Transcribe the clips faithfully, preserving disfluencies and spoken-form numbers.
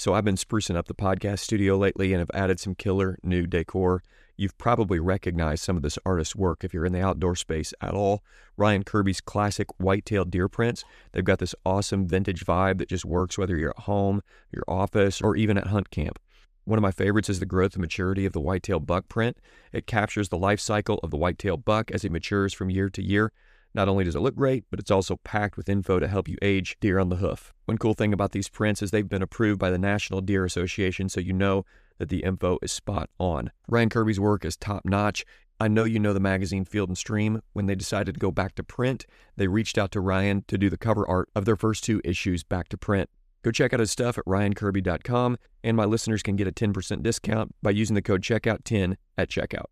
So I've been sprucing up the podcast studio lately and have added some killer new decor. You've probably recognized some of this artist's work if you're in the outdoor space at all. Ryan Kirby's classic white-tailed deer prints. They've got this awesome vintage vibe that just works whether you're at home, your office, or even at hunt camp. One of my favorites is the growth and maturity of the white-tailed buck print. It captures the life cycle of the white-tailed buck as it matures from year to year. Not only does it look great, but it's also packed with info to help you age deer on the hoof. One cool thing about these prints is they've been approved by the National Deer Association, so you know that the info is spot on. Ryan Kirby's work is top-notch. I know you know the magazine Field and Stream. When they decided to go back to print, they reached out to Ryan to do the cover art of their first two issues back to print. Go check out his stuff at ryan kirby dot com, and my listeners can get a ten percent discount by using the code checkout ten at checkout.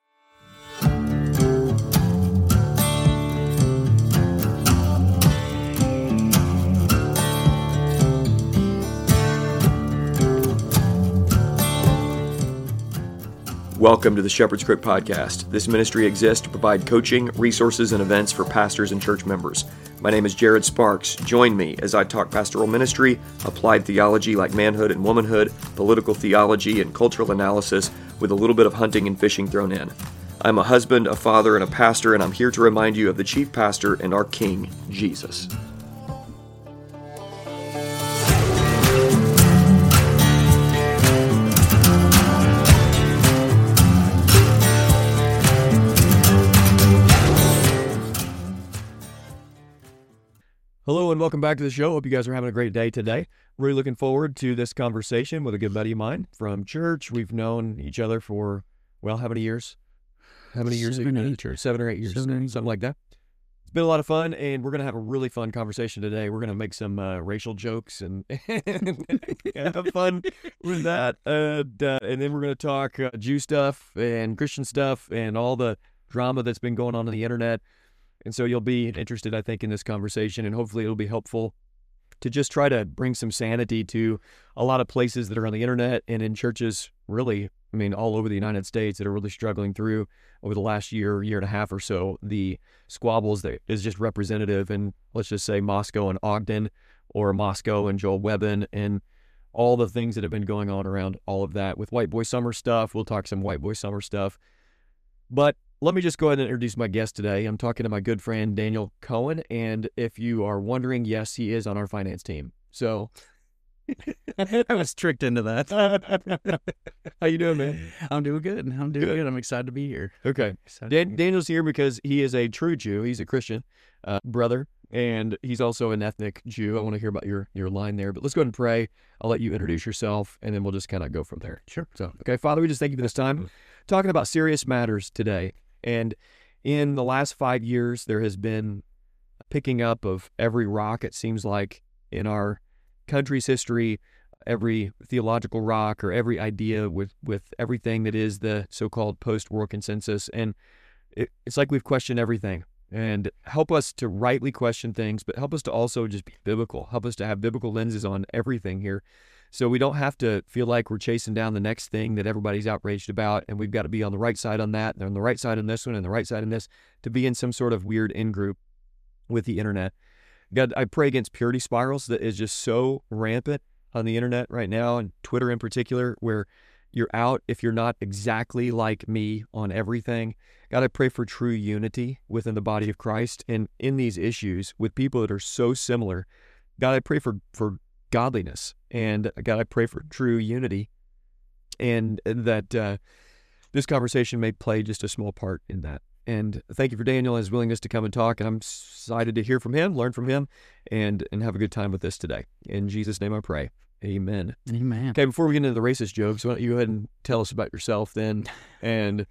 Welcome to the Shepherd's Crook Podcast. This ministry exists to provide coaching, resources, and events for pastors and church members. My name is Jared Sparks. Join me as I talk pastoral ministry, applied theology like manhood and womanhood, political theology, and cultural analysis with a little bit of hunting and fishing thrown in. I'm a husband, a father, and a pastor, and I'm here to remind you of the chief pastor and our King, Jesus. Hello and welcome back to the show. Hope you guys are having a great day today. Really looking forward to this conversation with a good buddy of mine from church. We've known each other for, well, how many years? How many years? Seven, eight. Church. Seven or eight years, Seven, eight. something like that. It's been a lot of fun, and we're going to have a really fun conversation today. We're going to make some uh, racial jokes and, and have fun with that. And, uh, and then we're going to talk uh, Jew stuff and Christian stuff and all the drama that's been going on on the internet. And so you'll be interested, I think, in this conversation, and hopefully it'll be helpful to just try to bring some sanity to a lot of places that are on the internet and in churches, really, I mean, all over the United States that are really struggling through over the last year, year and a half or so, the squabbles that is just representative in, let's just say, Moscow and Ogden, or Moscow and Joel Webbin, and all the things that have been going on around all of that. With White Boy Summer stuff, we'll talk some White Boy Summer stuff. But let me just go ahead and introduce my guest today. I'm talking to my good friend, Daniel Cohen, and if you are wondering, yes, he is on our finance team. So I was tricked into that. How you doing, man? I'm doing good. I'm doing good. good. I'm excited to be here. Okay. Dan- Daniel's here because he is a true Jew. He's a Christian uh, brother, and he's also an ethnic Jew. I want to hear about your, your line there, but let's go ahead and pray. I'll let you introduce yourself, and then we'll just kind of go from there. Sure. So, okay, Father, we just thank you for this time, talking about serious matters today. And in the last five years, there has been a picking up of every rock, it seems like, in our country's history, every theological rock or every idea with, with everything that is the so-called post-war consensus. And it, it's like we've questioned everything. And help us to rightly question things, but help us to also just be biblical. Help us to have biblical lenses on everything here, so we don't have to feel like we're chasing down the next thing that everybody's outraged about, and we've got to be on the right side on that, and on the right side on this one, and the right side on this, to be in some sort of weird in-group with the internet. God, I pray against purity spirals that is just so rampant on the internet right now, and Twitter in particular, where you're out if you're not exactly like me on everything. God, I pray for true unity within the body of Christ, and in these issues with people that are so similar. God, I pray for, for godliness, and God, I pray for true unity, and that uh, this conversation may play just a small part in that. And thank you for Daniel and his willingness to come and talk, and I'm excited to hear from him, learn from him, and and have a good time with this today. In Jesus' name I pray. Amen. Amen. Okay, before we get into the racist jokes, why don't you go ahead and tell us about yourself then, and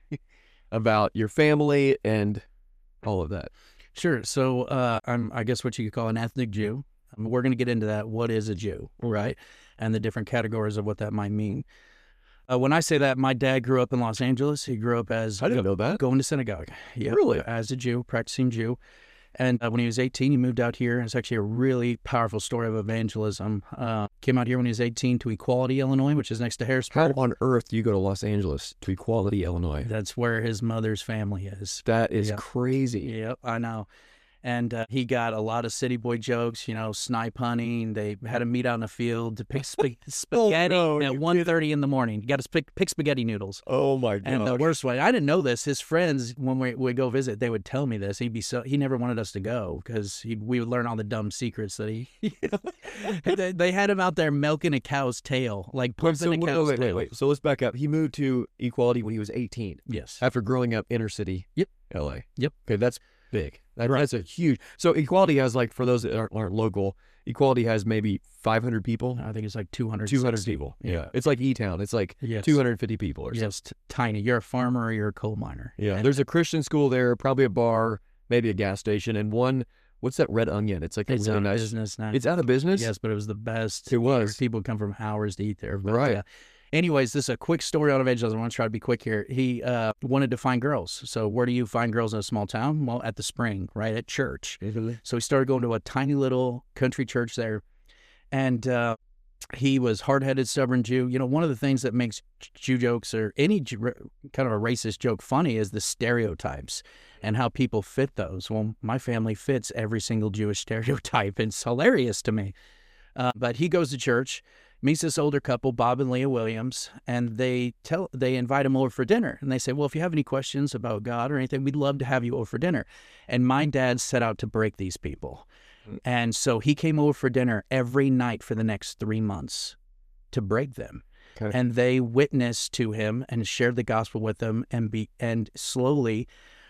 about your family and all of that. Sure. So uh, I'm, I guess, what you could call an ethnic Jew. I mean, we're going to get into that. What is a Jew, right? And the different categories of what that might mean. Uh, when I say that, my dad grew up in Los Angeles. He grew up as I didn't know that. Going to synagogue. Yep, really? As a Jew, practicing Jew. And uh, when he was eighteen, he moved out here. It's actually a really powerful story of evangelism. Uh, came out here when he was eighteen to Equality, Illinois, which is next to Harrisburg. How on earth do you go to Los Angeles to Equality, Illinois? That's where his mother's family is. That is Yep. crazy. Yep, I know. And uh, he got a lot of city boy jokes, you know, snipe hunting. They had him meet out in the field to pick sp- spaghetti Oh, no, at you one thirty in the morning. You got to pick, pick spaghetti noodles. Oh my god! And the worst way, I didn't know this. His friends, when we would go visit, they would tell me this. He'd be so he never wanted us to go because we would learn all the dumb secrets that he. You know, they, they had him out there milking a cow's tail, like pumping so, a wait, cow's wait, tail. wait, wait. So let's back up. He moved to Equality when he was eighteen. Yes. After growing up inner city. Yep. L A. Yep. Okay, that's big. That, Right. That's a huge. So Equality has, like, for those that aren't, aren't local, Equality has maybe five hundred people. I think it's like two hundred. two hundred people. Yeah. It's like E-Town. It's like Yes. two hundred fifty people or something. Yes, t- tiny. You're a farmer or you're a coal miner. Yeah. And There's a Christian school there, probably a bar, maybe a gas station, and one. What's that Red Onion? It's like a it's really out of nice. business now. It's out of business. Yes, but it was the best. It was. People come from hours to eat there. But, Right. uh, anyways, this is a quick story on evangelism. I want to try to be quick here. He uh, wanted to find girls. So where do you find girls in a small town? Well, at the spring, right at church. So he started going to a tiny little country church there. And uh, he was hard-headed, stubborn Jew. You know, one of the things that makes Jew jokes or any Jew, kind of a racist joke funny is the stereotypes and how people fit those. Well, my family fits every single Jewish stereotype. It's hilarious to me. Uh, but he goes to church, meets this older couple, Bob and Leah Williams, and they tell they invite him over for dinner. And they say, well, if you have any questions about God or anything, we'd love to have you over for dinner. And my dad set out to break these people. And so he came over for dinner every night for the next three months to break them. Okay. And they witnessed to him and shared the gospel with them, and be and slowly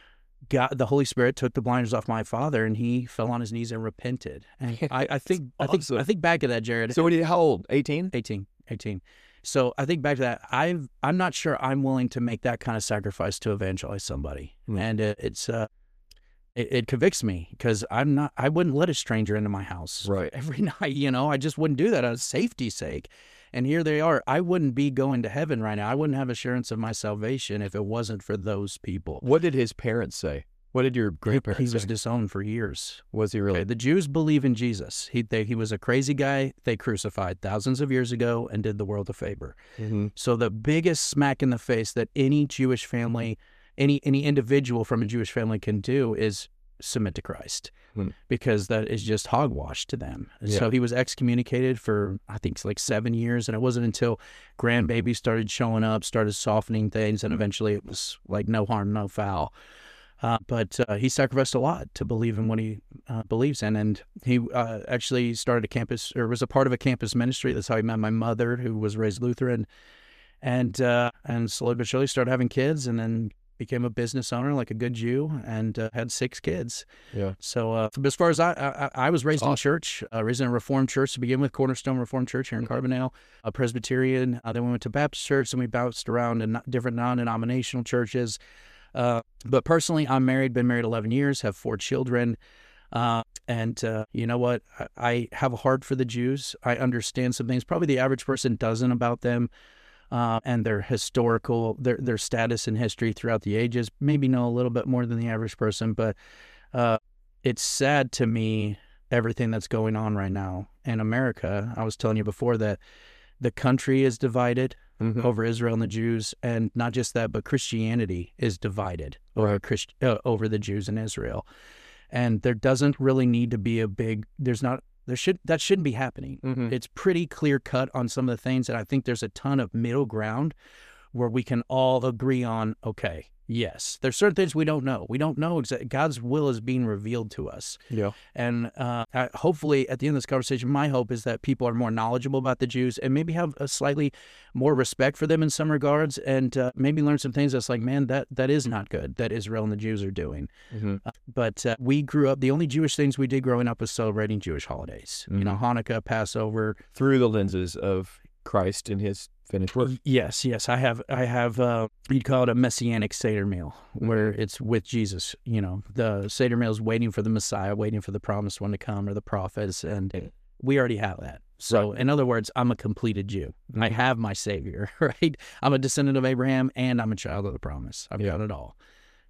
God, the Holy Spirit took the blinders off my father, and he fell on his knees and repented. And I, I think I think awesome. I think back to that, Jared. So when you, how old? eighteen? eighteen, eighteen. So I think back to that. I've I'm not sure I'm willing to make that kind of sacrifice to evangelize somebody, Hmm. and it, it's uh, it, it convicts me because I'm not. I wouldn't let a stranger into my house Right. every night. You know, I just wouldn't do that out of safety's sake. And here they are. I wouldn't be going to heaven right now. I wouldn't have assurance of my salvation if it wasn't for those people. What did his parents say? What did your He, grandparents he was say? disowned for years. Was he really? Okay, the Jews believe in Jesus. He they, he was a crazy guy they crucified thousands of years ago and did the world a favor. Mm-hmm. So the biggest smack in the face that any Jewish family, any any individual from a Jewish family can do is submit to Christ, Hmm. because that is just hogwash to them. And Yeah. So he was excommunicated for, I think, like seven years, and it wasn't until grandbabies started showing up, started softening things, and eventually it was like no harm, no foul. Uh, but uh, he sacrificed a lot to believe in what he uh, believes in, and he uh, actually started a campus, or was a part of a campus ministry. That's how he met my mother, who was raised Lutheran, and uh, and slowly but surely started having kids, and then became a business owner like a good Jew, and uh, had six kids. Yeah. So uh, as far as I, I, I was raised in Awesome. church, uh, raised in a Reformed church to begin with, Cornerstone Reformed Church here in Carbondale, a Presbyterian. Uh, then we went to Baptist church, and we bounced around in different non-denominational churches. Uh, but personally, I'm married, been married eleven years, have four children. Uh, and uh, you know what? I, I have a heart for the Jews. I understand some things probably the average person doesn't about them. Uh, and their historical, their their status in history throughout the ages, maybe know a little bit more than the average person, but uh, it's sad to me, everything that's going on right now in America. I was telling you before that the country is divided Mhm. over Israel and the Jews, and not just that, but Christianity is divided over Right. Christ, uh, over the Jews in Israel. And there doesn't really need to be a big, there's not, there should, that shouldn't be happening. Mhm. It's pretty clear cut on some of the things, and I think there's a ton of middle ground where we can all agree on, okay, yes, there's certain things we don't know. We don't know exactly. God's will is being revealed to us. Yeah. And uh, I- hopefully at the end of this conversation, my hope is that people are more knowledgeable about the Jews and maybe have a slightly more respect for them in some regards, and uh, maybe learn some things that's like, man, that, that is not good that Israel and the Jews are doing. Mm-hmm. Uh, but uh, we grew up, the only Jewish things we did growing up was celebrating Jewish holidays. You know, Hanukkah, Passover. Through the lenses of Christ and his finished work. Yes, yes. I have, I have, uh, you'd call it a messianic Seder meal, where it's with Jesus. You know, the Seder meal is waiting for the Messiah, waiting for the promised one to come, or the prophets, and we already have that. So, in other words, I'm a completed Jew. I have my Savior, right? I'm a descendant of Abraham, and I'm a child of the promise. I've Yeah. got it all.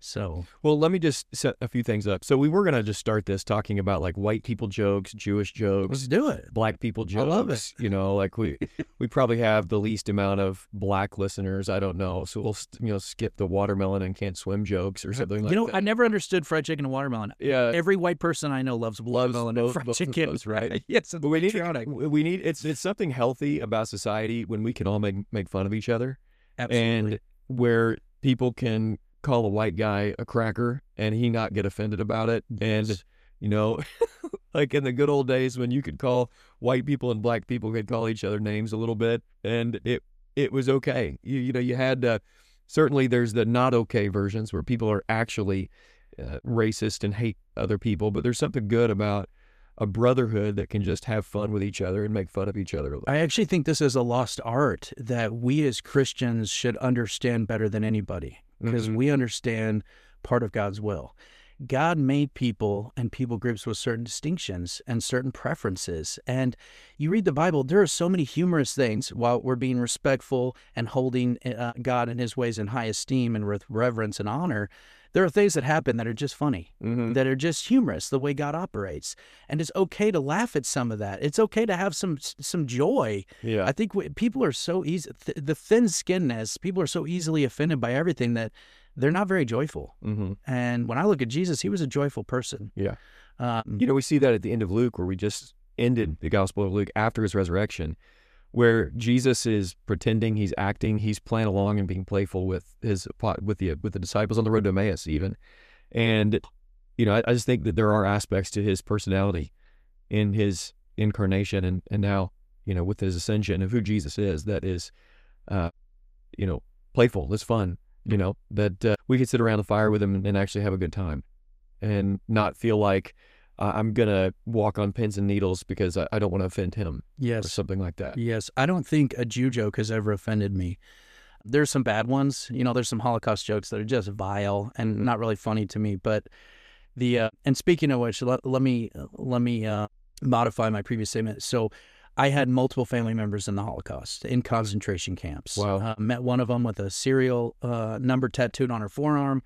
So, well, let me just set a few things up. So we were going to just start this talking about like white people jokes, Jewish jokes, let's do it. black people jokes. I love it. You know, like we we probably have the least amount of black listeners. I don't know. So we'll, you know, skip the watermelon and can't swim jokes or something like You know, that. I never understood fried chicken and watermelon. Yeah. Every white person I know loves watermelon and both- fried both of chicken. those, right? Yes, it's But we need patriotic. we need it's it's something healthy about society when we can all make make fun of each other. Absolutely. And where people can call a white guy a cracker and he not get offended about it. And, you know, like in the good old days when you could call white people and black people could call each other names a little bit and it it was okay. You, you know, you had, uh, certainly there's the not okay versions where people are actually uh, racist and hate other people, but there's something good about a brotherhood that can just have fun with each other and make fun of each other. I actually think this is a lost art that we as Christians should understand better than anybody, because Mhm. we understand part of God's will. God made people and people groups with certain distinctions and certain preferences. And you read the Bible, there are so many humorous things while we're being respectful and holding uh, God and his ways in high esteem and with reverence and honor. There are things that happen that are just funny, Mhm. that are just humorous, the way God operates. And it's okay to laugh at some of that. It's okay to have some some joy. Yeah. I think we, people are so easy, th- the thin-skinnedness, people are so easily offended by everything that they're not very joyful. Mm-hmm. And when I look at Jesus, he was a joyful person. Yeah. Um, You know, we see that at the end of Luke, where we just ended the Gospel of Luke after his resurrection, where Jesus is pretending, he's acting, he's playing along and being playful with his with the with the disciples on the road to Emmaus, even. And you know, I, I just think that there are aspects to his personality in his incarnation, and and now you know with his ascension of who Jesus is, that is, uh, you know, playful, it's fun. You know that uh, we could sit around the fire with him and, and actually have a good time, and not feel like uh, I'm gonna walk on pins and needles because I, I don't want to offend him or yes. something like that. Yes. I don't think a Jew joke has ever offended me. There's some bad ones. You know, there's some Holocaust jokes that are just vile and not really funny to me. But the, uh, and speaking of which, let, let me, let me uh, modify my previous statement. So I had multiple family members in the Holocaust, in concentration camps. Wow. Uh, met one of them with a serial uh, number tattooed on her forearm.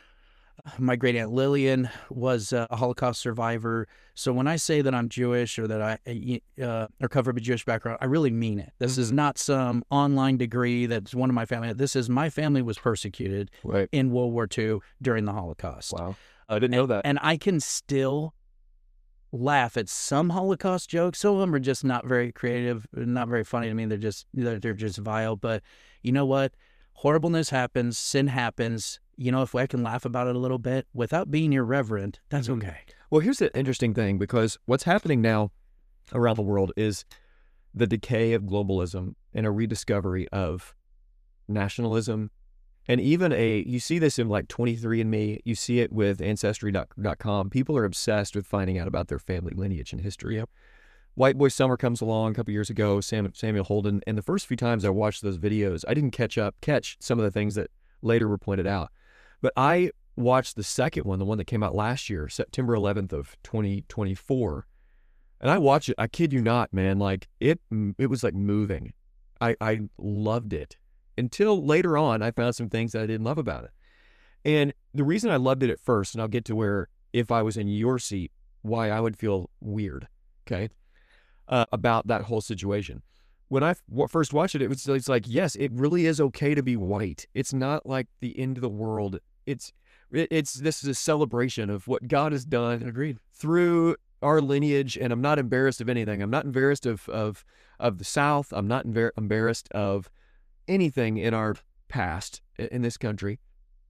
My great aunt Lillian was uh, a Holocaust survivor. So when I say that I'm Jewish or that I uh, or cover up a Jewish background, I really mean it. This is not some online degree that's one of my family. This is my family was persecuted Right. in World War Two during the Holocaust. Wow. I didn't know that. And I can still laugh at some Holocaust jokes. Some of them are just not very creative, not very funny to me. They're just they're, they're just vile. But you know what? Horribleness happens. Sin happens. You know, if I can laugh about it a little bit without being irreverent, that's Mhm. okay. Well, here's the interesting thing, because what's happening now around the world is the decay of globalism and a rediscovery of nationalism. And even a, you see this in like twenty-three and me, you see it with Ancestry dot com. People are obsessed with finding out about their family lineage and history. Yep. White Boy Summer comes along a couple years ago, Sam, Samuel Holden, and the first few times I watched those videos, I didn't catch up, catch some of the things that later were pointed out. But I watched the second one, the one that came out last year, September eleventh of twenty twenty-four, and I watched it, I kid you not, man, like it it was like moving. I, I loved it. Until later on, I found some things that I didn't love about it. And the reason I loved it at first, and I'll get to where, if I was in your seat, why I would feel weird, okay, uh, about that whole situation. When I f- first watched it, it was it's like, yes, it really is okay to be white. It's not like the end of the world. It's it, it's this is a celebration of what God has done. Agreed. Through our lineage, and I'm not embarrassed of anything. I'm not embarrassed of of of the South. I'm not embar- embarrassed of anything in our past in this country.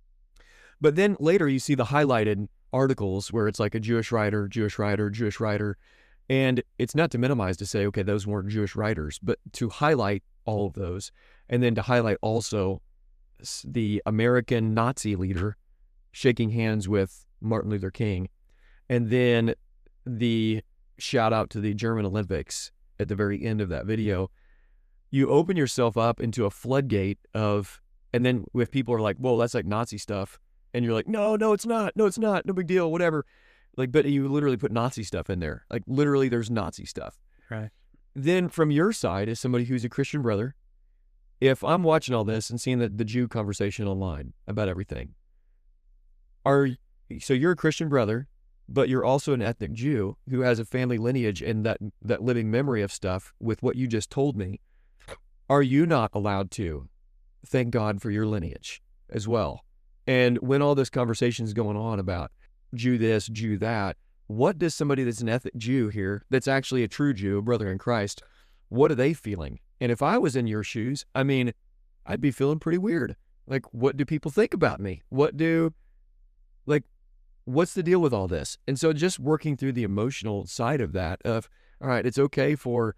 But then later you see the highlighted articles where it's like a Jewish writer, Jewish writer, Jewish writer. And it's not to minimize to say, okay, those weren't Jewish writers, but to highlight all of those. And then to highlight also the American Nazi leader shaking hands with Martin Luther King. And then the shout out to the German Olympics at the very end of that video. You open yourself up into a floodgate of, and then if people are like, whoa, that's like Nazi stuff. And you're like, no, no, it's not. No, it's not. No big deal, whatever. Like, but you literally put Nazi stuff in there. Like, literally, there's Nazi stuff. Right. Then from your side, as somebody who's a Christian brother, if I'm watching all this and seeing the, the Jew conversation online about everything, are so you're a Christian brother, but you're also an ethnic Jew who has a family lineage and that that living memory of stuff with what you just told me. Are you not allowed to thank God for your lineage as well? And when all this conversation is going on about Jew this, Jew that, what does somebody that's an ethnic Jew here, that's actually a true Jew, a brother in Christ, what are they feeling? And if I was in your shoes, I mean, I'd be feeling pretty weird. Like, what do people think about me? What do, like, what's the deal with all this? And so just working through the emotional side of that of, all right, it's okay for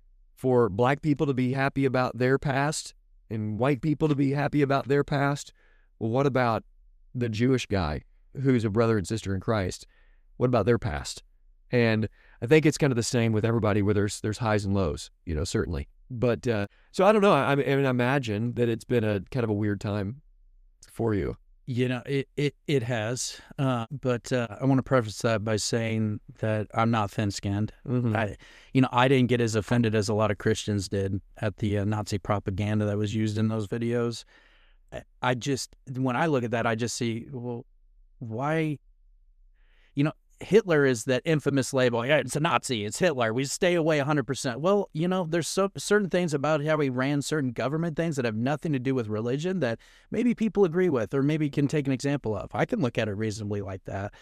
for black people to be happy about their past and white people to be happy about their past. Well, what about the Jewish guy who's a brother and sister in Christ? What about their past? And I think it's kind of the same with everybody where there's there's highs and lows, you know, certainly. But uh, so I don't know. I, I mean, I imagine that it's been a kind of a weird time for you. You know, it it, it has. Uh, but uh, I want to preface that by saying that I'm not thin-skinned. Mm-hmm. I, you know, I didn't get as offended as a lot of Christians did at the uh, Nazi propaganda that was used in those videos. I, I just, when I look at that, I just see, well, why, you know, Hitler is that infamous label. Yeah, it's a Nazi. It's Hitler. We stay away one hundred percent. Well, you know, there's so, certain things about how he ran certain government things that have nothing to do with religion that maybe people agree with or maybe can take an example of. I can look at it reasonably like that.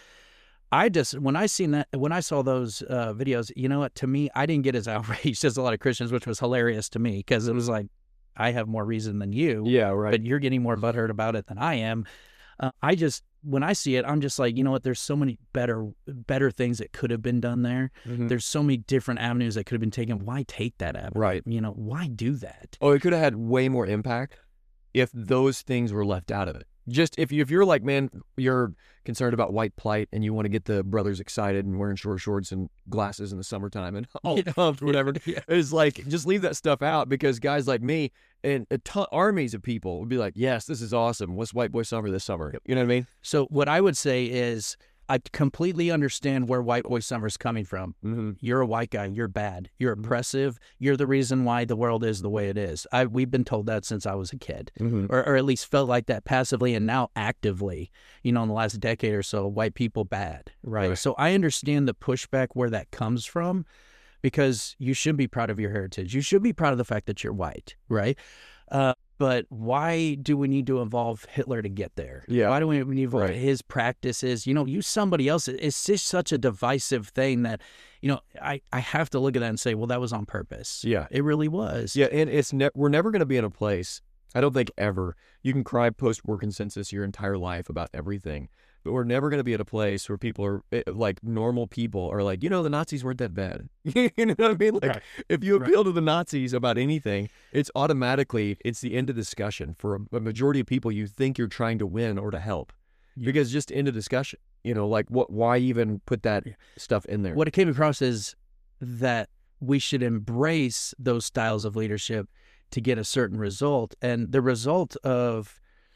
I just, when I seen that, when I saw those uh, videos, you know what, to me, I didn't get as outraged as a lot of Christians, which was hilarious to me because it was like, I have more reason than you. Yeah, right. But you're getting more butthurt about it than I am. Uh, I just, when I see it, I'm just like, you know what? There's so many better, better things that could have been done there. Mm-hmm. There's so many different avenues that could have been taken. Why take that avenue? Right. You know, why do that? Oh, it could have had way more impact if those things were left out of it. Just if you if you're like, man, you're concerned about white plight and you want to get the brothers excited and wearing short shorts and glasses in the summertime and all Yeah. pumped, whatever. Yeah. It's like, just leave that stuff out because guys like me and a ton, armies of people would be like, yes, this is awesome. What's White Boy Summer this summer? You know what I mean? So what I would say is I completely understand where White Boy Summer is coming from. Mm-hmm. You're a white guy. You're bad. You're oppressive. You're the reason why the world is the way it is. I, we've been told that since I was a kid, Mm-hmm. or, or at least felt like that passively and now actively, you know, in the last decade or so, white people bad, right? Right. So I understand the pushback where that comes from because you should be proud of your heritage. You should be proud of the fact that you're white, right? Uh, but why do we need to involve Hitler to get there? Yeah. Why do we need to involve Right. his practices? You know, use somebody else. It's just such a divisive thing that, you know, I, I have to look at that and say, well, that was on purpose. Yeah. It really was. Yeah, and it's ne- we're never going to be in a place, I don't think ever, you can cry post-war consensus your entire life about everything, but we're never going to be at a place where people are, eh, like normal people are like, you know, the Nazis weren't that bad. You know what I mean? Like, Right. if you Right. appeal to the Nazis about anything, it's automatically, it's the end of discussion. For a, a majority of people, you think you're trying to win or to help. Yeah. Because just end of discussion. You know, like, what? Why even put that Yeah. stuff in there? What it came across is that we should embrace those styles of leadership to get a certain result. And the result of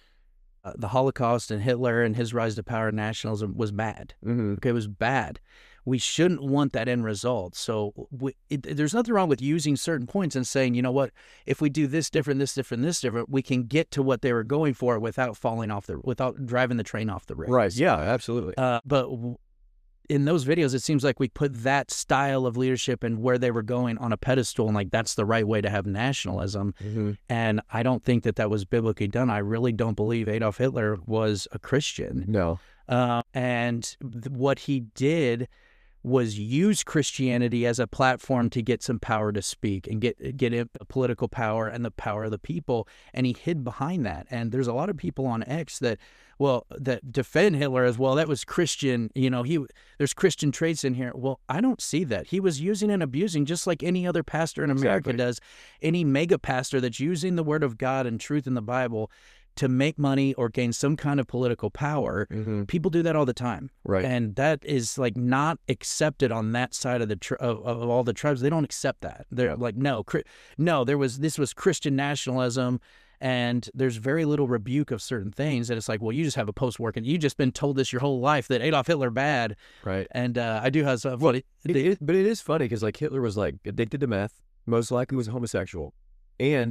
uh, the Holocaust and Hitler and his rise to power and nationalism was bad. Mm-hmm. Okay, it was bad. We shouldn't want that end result. So we, it, there's nothing wrong with using certain points and saying, you know what, if we do this different, this different, this different, we can get to what they were going for without falling off the, without driving the train off the rails. Right, yeah, absolutely. Uh, but w- in those videos, it seems like we put that style of leadership and where they were going on a pedestal, and like that's the right way to have nationalism. Mm-hmm. And I don't think that that was biblically done. I really don't believe Adolf Hitler was a Christian. No. Uh, and th- what he did was use Christianity as a platform to get some power to speak and get get in political power and the power of the people. And he hid behind that. And there's a lot of people on X that, well, that defend Hitler as well. That was Christian. You know, he there's Christian traits in here. Well, I don't see that. He was using and abusing just like any other pastor in America Exactly. does. Any mega pastor that's using the word of God and truth in the Bible to make money or gain some kind of political power. Mm-hmm. People do that all the time. Right. And that is like not accepted on that side of the tri- of, of all the tribes. They don't accept that. They're Yeah. like, no, cri- no, there was this was Christian nationalism, and there's very little rebuke of certain things. And it's like, well, you just have a post-war, and you just been told this your whole life that Adolf Hitler bad. Right. And uh, I do have some. Well, it, it is, but it is funny because like Hitler was like addicted to meth, most likely was homosexual, and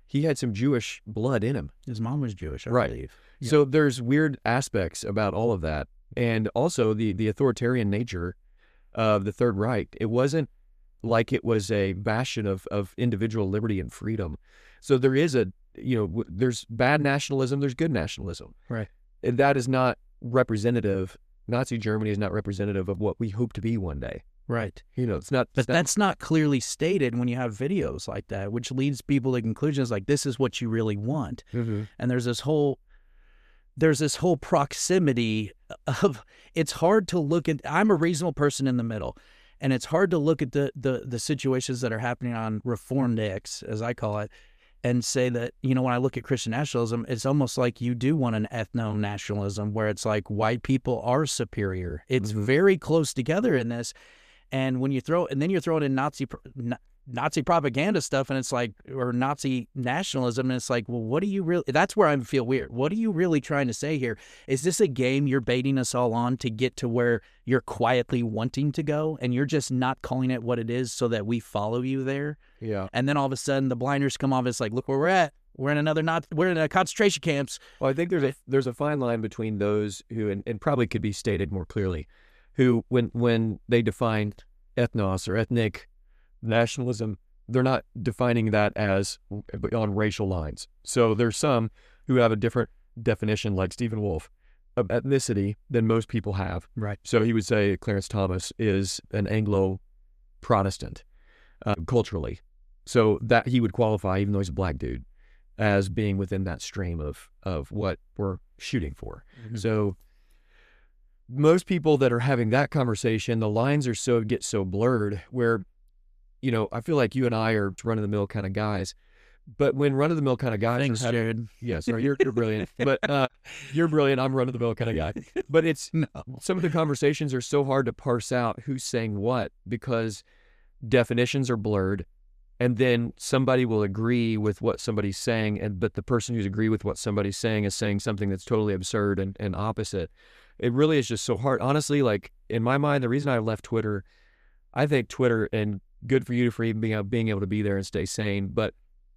he had some Jewish blood in him. His mom was Jewish, I Right. believe. Yeah. So there's weird aspects about all of that. And also the, the authoritarian nature of the Third Reich. It wasn't like it was a bastion of, of individual liberty and freedom. So there is a, you know, w- there's bad nationalism, there's good nationalism. Right. And that is not representative. Nazi Germany is not representative of what we hope to be one day. Right. You know, it's not. But it's not- that's not clearly stated when you have videos like that, which leads people to conclusions like this is what you really want. Mhm. And there's this whole there's this whole proximity of it's hard to look at. I'm a reasonable person in the middle, and it's hard to look at the the the situations that are happening on Reformed X, as I call it, and say that, you know, when I look at Christian nationalism, it's almost like you do want an ethno-nationalism where it's like white people are superior. It's Mhm. very close together in this. And when you throw, and then you're throwing in Nazi pro- na- Nazi propaganda stuff, and it's like, or Nazi nationalism, and it's like, well, what do you really? That's where I feel weird. What are you really trying to say here? Is this a game you're baiting us all on to get to where you're quietly wanting to go, and you're just not calling it what it is, so that we follow you there? Yeah. And then all of a sudden, the blinders come off. It's like, look where we're at. We're in another not. We're in a concentration camps. Well, I think there's a there's a fine line between those who, and, and probably could be stated more clearly, who when when they define ethnos or ethnic nationalism, they're not defining that as on racial lines. So there's some who have a different definition, like Stephen Wolfe, of ethnicity than most people have. Right. So he would say Clarence Thomas is an Anglo-Protestant uh, culturally. So that he would qualify, even though he's a black dude, as being within that stream of of what we're shooting for. Mm-hmm. So most people that are having that conversation, the lines are so get so blurred where, you know, I feel like you and I are run-of-the-mill kind of guys. But when run-of-the-mill kind of guys Thanks, are having, Jared. yeah, sorry, you're, you're brilliant. But uh, you're brilliant. I'm run-of-the-mill kind of guy. But it's No. some of the conversations are so hard to parse out who's saying what because definitions are blurred. And then somebody will agree with what somebody's saying, and but the person who's agree with what somebody's saying is saying something that's totally absurd and, and opposite. It really is just so hard. Honestly, like in my mind, the reason I left Twitter, I think Twitter, and good for you for even being, being able to be there and stay sane, but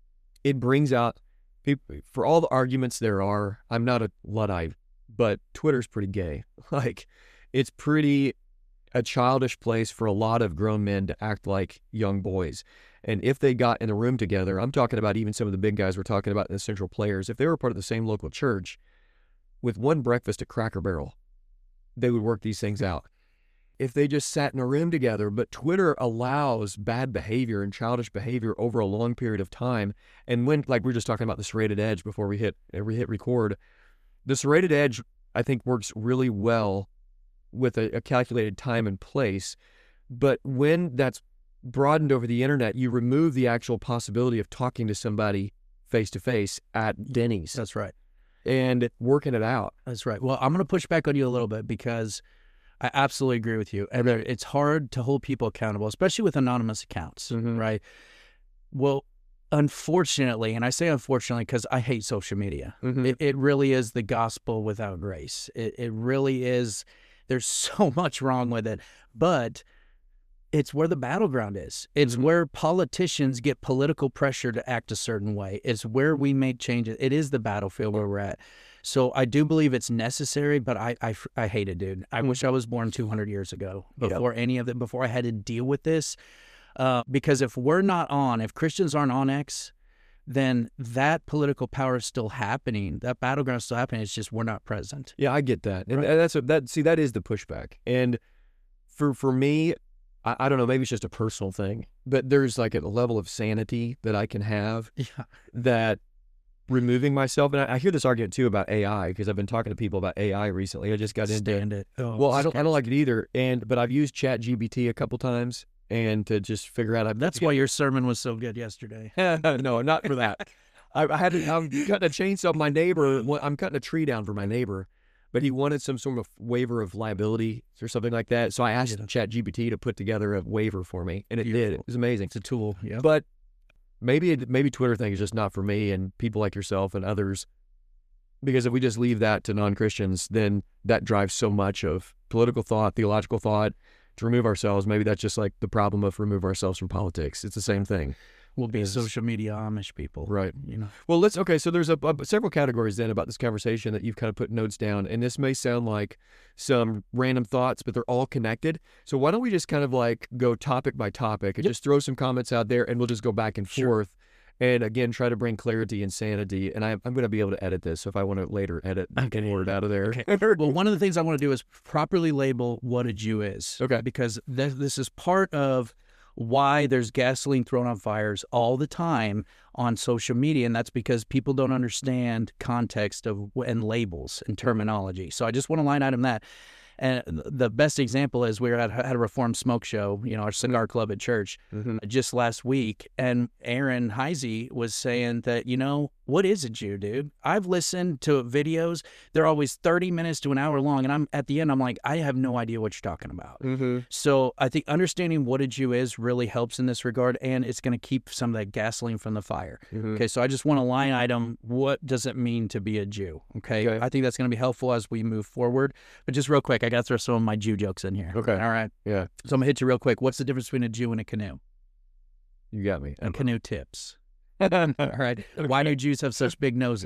it brings out people, for all the arguments there are, I'm not a Luddite, but Twitter's pretty gay. Like, it's pretty a childish place for a lot of grown men to act like young boys. And if they got in a room together, I'm talking about even some of the big guys we're talking about in the Central Players, if they were part of the same local church, with one breakfast at Cracker Barrel, they would work these things out. If they just sat in a room together, but Twitter allows bad behavior and childish behavior over a long period of time. And when, like we were just talking about the serrated edge before we hit, we hit record, the serrated edge, I think, works really well with a, a calculated time and place. But when that's broadened over the internet, you remove the actual possibility of talking to somebody face to face at Denny's That's right. and working it out. That's right. Well, I'm going to push back on you a little bit because I absolutely agree with you. And it's hard to hold people accountable, especially with anonymous accounts, Mhm. right? Well, unfortunately, and I say unfortunately because I hate social media. Mhm. It, it really is the gospel without grace. It, it really is. There's so much wrong with it, but it's where the battleground is. It's where politicians get political pressure to act a certain way. It's where we make changes. It is the battlefield where we're at. So I do believe it's necessary, but I I, I hate it, dude. I wish I was born two hundred years ago before any of it, before I had to deal with this. Uh, because if we're not on, if Christians aren't on X, then that political power is still happening. That battleground is still happening. It's just we're not present. Yeah, I get that. And Right. that's a, that. See, that is the pushback. And for for me, I, I don't know, maybe it's just a personal thing, but there's like a level of sanity that I can have Yeah. that removing myself, and I, I hear this argument too about A I because I've been talking to people about A I recently. I just got into Stand it. Oh, well, I don't I don't like it either. And but I've used Chat G P T a couple times and to just figure out. That's why your sermon was so good yesterday. no, not for that. I, I had to, I'm cutting a chainsaw. My neighbor, I'm cutting a tree down for my neighbor, but he wanted some sort of waiver of liability or something like that. So I asked Yeah. Chat G P T to put together a waiver for me, and it did. Beautiful. It was amazing. It's a tool. Yeah. But maybe it, maybe Twitter thing is just not for me and people like yourself and others. Because if we just leave that to non-Christians, then that drives so much of political thought, theological thought, to remove ourselves. Maybe that's just like the problem of remove ourselves from politics. It's the same thing. We'll be is- social media Amish people. Right. You know. Well, let's okay. So there's a, a several categories then about this conversation that you've kind of put notes down, and this may sound like some random thoughts, but they're all connected. So why don't we just kind of like go topic by topic and Yep. just throw some comments out there, and we'll just go back and Sure. forth, and again try to bring clarity and sanity. And I, I'm going to be able to edit this, so if I want to later edit Okay. any word out of there. Okay. Well, one of the things I want to do is properly label what a Jew is. Okay. Because th- this is part of why there's gasoline thrown on fires all the time on social media, and that's because people don't understand context of and labels and terminology. So I just want to line item that. And the best example is we were at had a Reformed Smoke Show, you know, our cigar club at church, Mhm. just last week, and Aaron Heisey was saying that, you know, what is a Jew, dude? I've listened to videos; they're always thirty minutes to an hour long, and I'm at the end, I'm like, I have no idea what you're talking about. Mm-hmm. So I think understanding what a Jew is really helps in this regard, and it's going to keep some of that gasoline from the fire. Mm-hmm. Okay, so I just want to line item, what does it mean to be a Jew? Okay, Okay. I think that's going to be helpful as we move forward. But just real quick, I got to throw some of my Jew jokes in here. Okay. All right. Yeah, So I'm going to hit you real quick. What's the difference between a Jew and a canoe? you got me. A canoe tips. All right. Why do Jews have such big noses?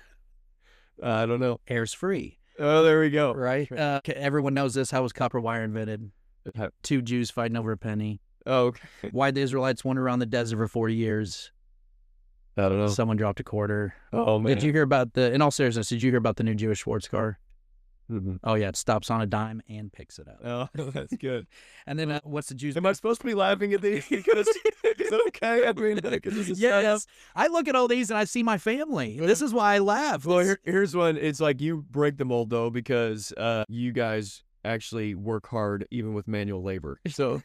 I don't know. Air's free, Oh, there we go. right? Uh, okay, everyone knows this. How was copper wire invented? How- Two Jews fighting over a penny. Oh, okay. Why the Israelites wander around the desert for forty years? I don't know. Someone dropped a quarter. Oh man. Did you hear about the, in all seriousness, did you hear about the new Jewish sports car? Mhm. Oh, yeah, it stops on a dime and picks it up. Oh, that's good. And then uh, what's the Jews? Am I supposed to be laughing at these? Because is it okay? I mean, like, this is Yes. I look at all these and I see my family. This is why I laugh. Well, here, here's one. It's like you break the mold though, because uh, you guys actually work hard even with manual labor. So,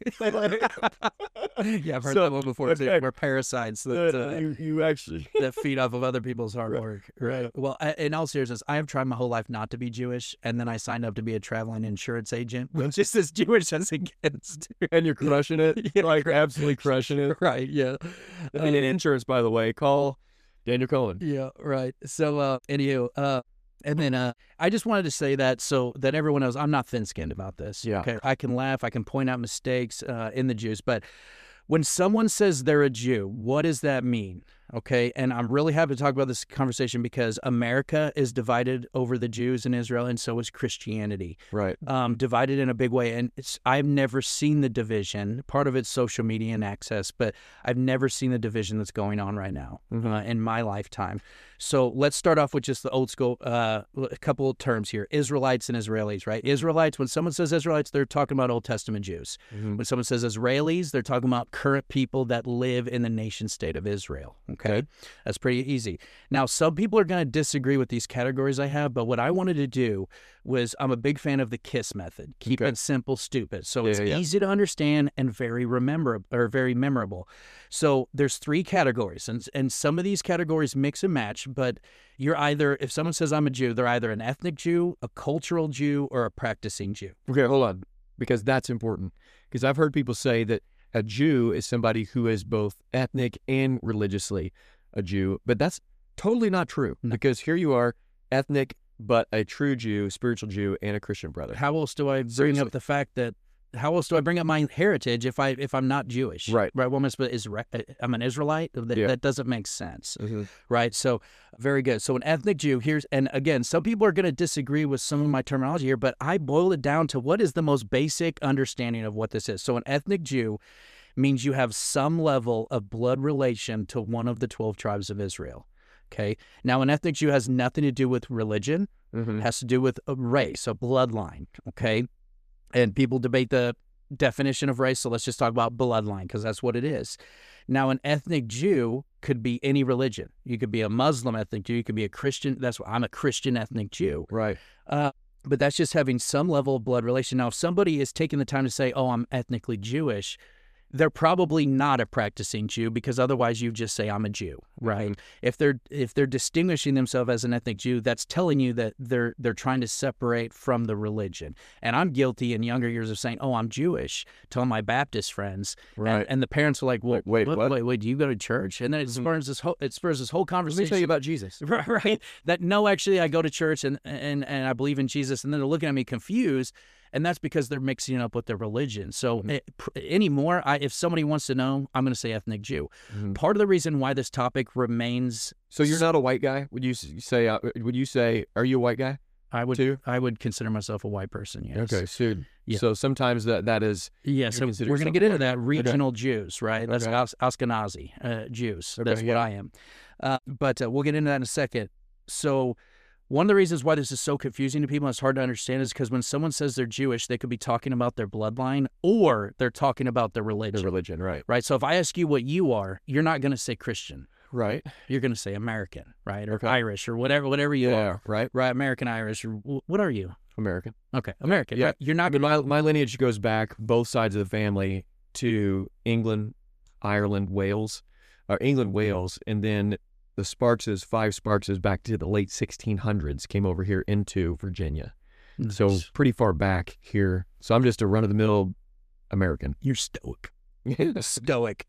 Yeah, I've heard So, that one before too. okay. We're parasites that, uh, uh, you, you actually. that feed off of other people's hard Right. work. Right. Well, I, in all seriousness, I have tried my whole life not to be Jewish, and then I signed up to be a traveling insurance agent, which is as Jewish as it gets. And you're crushing it. Yeah. Like absolutely crushing it. Right. Yeah. I mean, in insurance, by the way, call Daniel Cohen. Yeah, right. So, uh, anywho, uh, and then uh, I just wanted to say that so that everyone knows I'm not thin-skinned about this. Yeah. Okay. I can laugh. I can point out mistakes uh, in the Jews, but when someone says they're a Jew, what does that mean? Okay. And I'm really happy to talk about this conversation because America is divided over the Jews in Israel, and so is Christianity. Right. Um, divided in a big way. And it's, I've never seen the division. Part of it's social media and access, but I've never seen the division that's going on right now Mhm. uh, in my lifetime. So let's start off with just the old school, uh, a couple of terms here. Israelites and Israelis, right? Israelites, when someone says Israelites, they're talking about Old Testament Jews. Mhm. When someone says Israelis, they're talking about current people that live in the nation state of Israel. Okay. That's pretty easy. Now, some people are going to disagree with these categories I have, but what I wanted to do was I'm a big fan of the KISS method. Keep Okay. it simple, stupid. So Yeah, it's yeah, yeah. easy to understand and very remember or very memorable. So there's three categories, and and some of these categories mix and match, but you're either, if someone says I'm a Jew, they're either an ethnic Jew, a cultural Jew, or a practicing Jew. Okay, hold on, because that's important. Because I've heard people say that a Jew is somebody who is both ethnic and religiously a Jew, but that's totally not true. No. Because here you are, ethnic, but a true Jew, spiritual Jew, and a Christian brother. How else do I bring Seriously. up the fact that? How else do I bring up my heritage if I if I'm not Jewish? Right. Right. Well, I'm, supposed- is, I'm an Israelite. That, Yeah. that doesn't make sense. Mhm. Right. So very good. So an ethnic Jew, here's, and again, some people are going to disagree with some of my terminology here, but I boil it down to what is the most basic understanding of what this is. So an ethnic Jew means you have some level of blood relation to one of the twelve tribes of Israel. Okay. Now, an ethnic Jew has nothing to do with religion. Mhm. It has to do with a race, a bloodline. Okay. And people debate the definition of race, so let's just talk about bloodline because that's what it is. Now, an ethnic Jew could be any religion. You could be a Muslim ethnic Jew. You could be a Christian. That's what I'm a Christian ethnic Jew. Right. Uh, but that's just having some level of blood relation. Now, if somebody is taking the time to say, "Oh, I'm ethnically Jewish," they're probably not a practicing Jew because otherwise you just say I'm a Jew, right? If they're if they're distinguishing themselves as an ethnic Jew, that's telling you that they're they're trying to separate from the religion. And I'm guilty in younger years of saying, "Oh, I'm Jewish," telling my Baptist friends, Right. and, and the parents were like, "Well, Wait, what, what? wait, wait, do you go to church?" And then it Mhm. spurs this whole it spurs this whole Let me conversation. tell you about Jesus. Right, right. That no, actually, I go to church and and and I believe in Jesus, and then they're looking at me confused, And that's because they're mixing it up with their religion. So Mhm. it, pr- anymore, I, if somebody wants to know, I'm going to say ethnic Jew. Mhm. Part of the reason why this topic remains, So you're not a white guy? Would you s- say? Uh, would you say? Are you a white guy I would too? I would consider myself a white person. Yes. Okay, so Yeah. so sometimes that that is Yeah, so consider we're going to yourself get a into white that. Regional Jews, right? That's Okay. As- Ashkenazi uh, Jews. Okay, That's what yeah. I am. Uh, but uh, we'll get into that in a second. So one of the reasons why this is so confusing to people and it's hard to understand is because when someone says they're Jewish, they could be talking about their bloodline or they're talking about their the religion, religion, right? right? So if I ask you what you are, you're not going to say Christian. Right. You're going to say American, right? Or Okay. Irish or whatever whatever you Yeah. are, Right. right? American Irish or wh- what are you? American. Okay, American. Yeah. Right? You're I not mean, my my lineage goes back both sides of the family to England, Ireland, Wales, or England, Wales, and then the Sparkses, five Sparkses, back to the late sixteen hundreds, came over here into Virginia. So Nice. pretty far back here. So I'm just a run of the mill American. You're stoic. Stoic.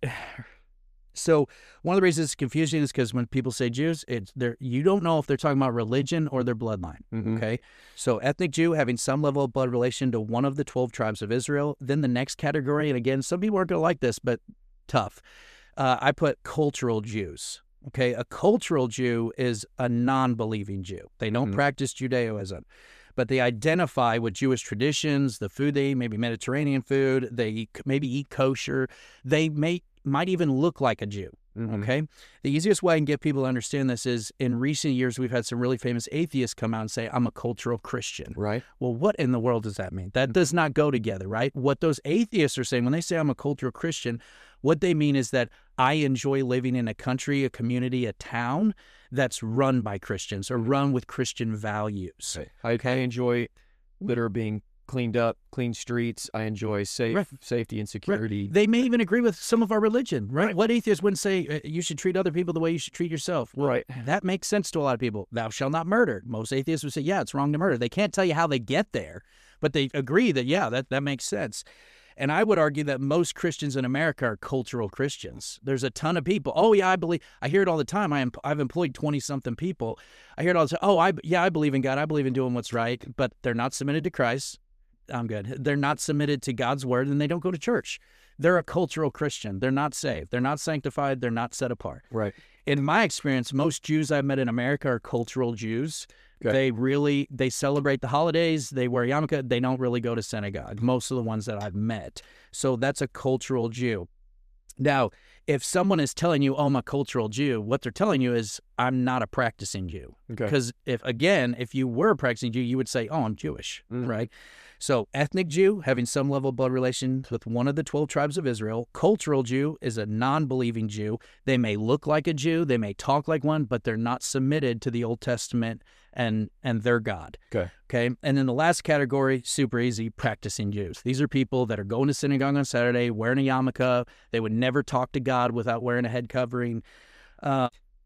So one of the reasons it's confusing is because when people say Jews, it's they're you don't know if they're talking about religion or their bloodline. Mhm. Okay, so ethnic Jew having some level of blood relation to one of the twelve tribes of Israel. Then the next category, and again, some people aren't going to like this, but tough. Uh, I put cultural Jews. Okay, a cultural Jew is a non-believing Jew. They don't Mhm. practice Judaism, but they identify with Jewish traditions, the food they eat, maybe Mediterranean food. They eat, maybe eat kosher. They may might even look like a Jew. Mhm. Okay. The easiest way I can get people to understand this is in recent years, we've had some really famous atheists come out and say, I'm a cultural Christian. Right. Well, what in the world does that mean? That does not go together, right? What those atheists are saying when they say I'm a cultural Christian, what they mean is that I enjoy living in a country, a community, a town that's run by Christians or run with Christian values. I, I enjoy litter being cleaned up, clean streets. I enjoy safe Right. safety and security. They may even agree with some of our religion, right? Right. What atheist wouldn't say uh, you should treat other people the way you should treat yourself? Well, Right. that makes sense to a lot of people. Thou shalt not murder. Most atheists would say, yeah, it's wrong to murder. They can't tell you how they get there, but they agree that, yeah, that, that makes sense. And I would argue that most Christians in America are cultural Christians. There's a ton of people. Oh, yeah, I believe. I hear it all the time. I am, I've employed twenty-something people. I hear it all the time. Oh, I, yeah, I believe in God. I believe in doing what's right, but they're not submitted to Christ. I'm good. They're not submitted to God's word, and they don't go to church. They're a cultural Christian. They're not saved. They're not sanctified. They're not set apart. Right. In my experience, most Jews I've met in America are cultural Jews. Okay. They really, they celebrate the holidays. They wear yarmulke. They don't really go to synagogue, most of the ones that I've met. So that's a cultural Jew. Now, if someone is telling you, oh, I'm a cultural Jew, what they're telling you is, I'm not a practicing Jew. Okay. Because if, again, if you were a practicing Jew, you would say, oh, I'm Jewish, Mm. right? So ethnic Jew, having some level of blood relation with one of the twelve tribes of Israel. Cultural Jew is a non-believing Jew. They may look like a Jew, they may talk like one, but they're not submitted to the Old Testament and and their God. Okay. Okay. And then the last category, super easy, practicing Jews. These are people that are going to synagogue on Saturday, wearing a yarmulke. They would never talk to God without wearing a head covering. Uh,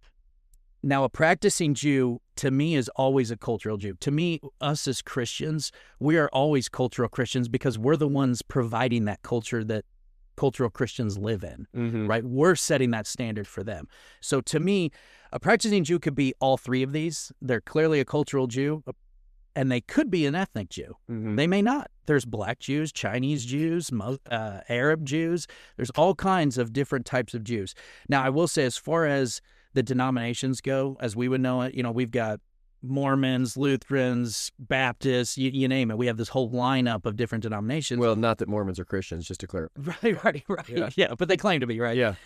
Now, a practicing Jew, to me, is always a cultural Jew. To me, us as Christians, we are always cultural Christians because we're the ones providing that culture that cultural Christians live in, Mm-hmm. right? We're setting that standard for them. So to me, a practicing Jew could be all three of these. They're clearly a cultural Jew, and they could be an ethnic Jew. Mm-hmm. They may not. There's black Jews, Chinese Jews, Mo- uh, Arab Jews. There's all kinds of different types of Jews. Now, I will say, as far as the denominations go, as we would know it, you know, we've got Mormons, Lutherans, Baptists, you, you name it. We have this whole lineup of different denominations. Well, not that Mormons are Christians, just to clarify. right, right, right. Yeah. Yeah. but they claim to be, right? Yeah.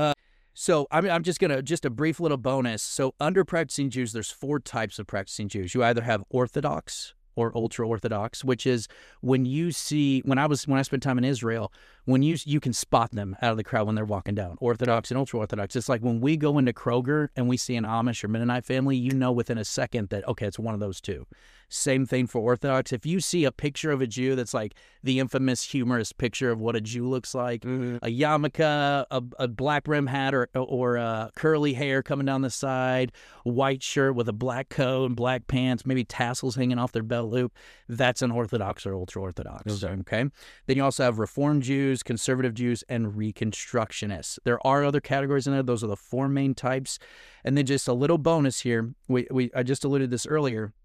So I'm, I'm just going to, just a brief little bonus. So under practicing Jews, there's four types of practicing Jews. You either have Orthodox or ultra-Orthodox, which is when you see, when I was, when I spent time in Israel, when you, you can spot them out of the crowd when they're walking down, Orthodox and ultra-Orthodox. It's like when we go into Kroger and we see an Amish or Mennonite family, you know within a second that, okay, it's one of those two. Same thing for Orthodox. If you see a picture of a Jew that's like the infamous humorous picture of what a Jew looks like, Mm-hmm. a yarmulke, a, a black brim hat or or uh, curly hair coming down the side, white shirt with a black coat and black pants, maybe tassels hanging off their belt loop, that's an Orthodox or ultra-Orthodox. Okay. Okay. Then you also have Reform Jews, Conservative Jews, and Reconstructionists. There are other categories in there. Those are the four main types. And then just a little bonus here. We, we I just alluded to this earlier.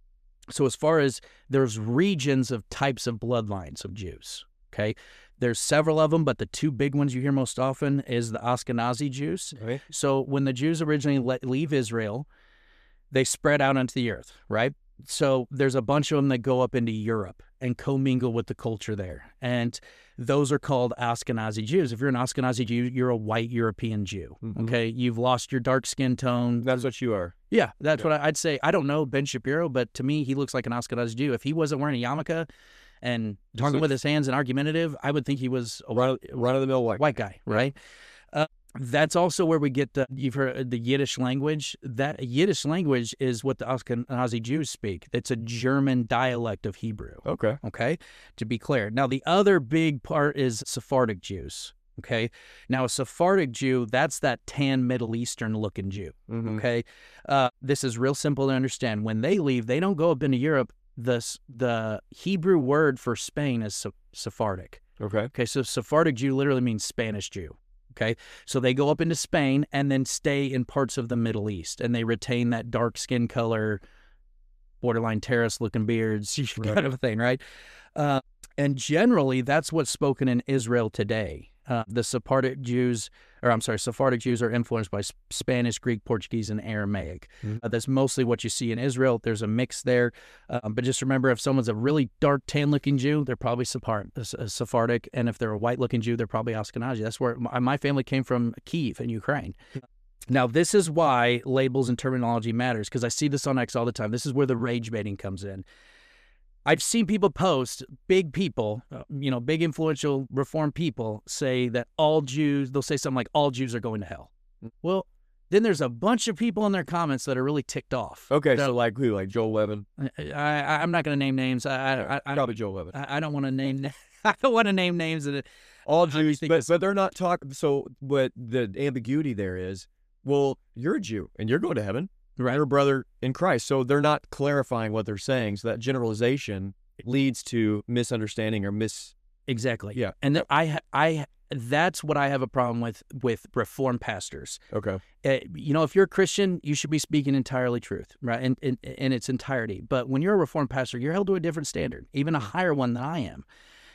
So as far as there's regions of types of bloodlines of Jews, okay? There's several of them, but the two big ones you hear most often is the Ashkenazi Jews. Right. So when the Jews originally let, leave Israel, they spread out onto the earth, right? So there's a bunch of them that go up into Europe and commingle with the culture there. And those are called Ashkenazi Jews. If you're an Ashkenazi Jew, you're a white European Jew, Mhm. okay? You've lost your dark skin tone. That's what you are. Yeah, that's Yeah. what I- I'd say. I don't know Ben Shapiro, but to me, he looks like an Ashkenazi Jew. If he wasn't wearing a yarmulke and talking looks- with his hands and argumentative, I would think he was a Run, run of the mill white. white guy, right? Uh, that's also where we get the, you've heard the Yiddish language. That Yiddish language is what the Ashkenazi Jews speak. It's a German dialect of Hebrew, Okay. okay, to be clear. Now, the other big part is Sephardic Jews, okay? Now, a Sephardic Jew, that's that tan Middle Eastern looking Jew, Mhm. okay? Uh, this is real simple to understand. When they leave, they don't go up into Europe. The, s- the Hebrew word for Spain is Sep- Sephardic. Okay. Okay, so Sephardic Jew literally means Spanish Jew. Okay, so they go up into Spain and then stay in parts of the Middle East, and they retain that dark skin color, borderline terrorist-looking beards, Right. kind of a thing, right? Uh, and generally, that's what's spoken in Israel today. Uh, the Sephardic Jews, or I'm sorry, Sephardic Jews are influenced by S- Spanish, Greek, Portuguese, and Aramaic. Mhm. Uh, that's mostly what you see in Israel. There's a mix there. Uh, but just remember, if someone's a really dark, tan-looking Jew, they're probably Sephar- uh, Sephardic. And if they're a white-looking Jew, they're probably Ashkenazi. That's where my, my family came from, Kyiv in Ukraine. Now, this is why labels and terminology matters, because I see this on X all the time. This is where the rage baiting comes in. I've seen people post, big people, uh, you know, big influential reformed people say that all Jews, they'll say something like, all Jews are going to hell. Well, then there's a bunch of people in their comments that are really ticked off. Okay. They're- So like who? Like Joel Levin? I, I, I'm not going to name names. I, I, I, Probably Joel Levin. I, I don't want to name. I don't want to name names. That All I Jews, think but it's- but they're not talking. So what the ambiguity there is? Well, you're a Jew and you're going to heaven. right. You're a brother in Christ. So they're not clarifying what they're saying. So that generalization leads to misunderstanding or mis. Exactly. Yeah. And th- I, I, that's what I have a problem with with Reformed pastors. Okay. Uh, you know, if you're a Christian, you should be speaking entirely truth, right? In, in, in its entirety. But when you're a Reformed pastor, you're held to a different standard, even a higher one than I am.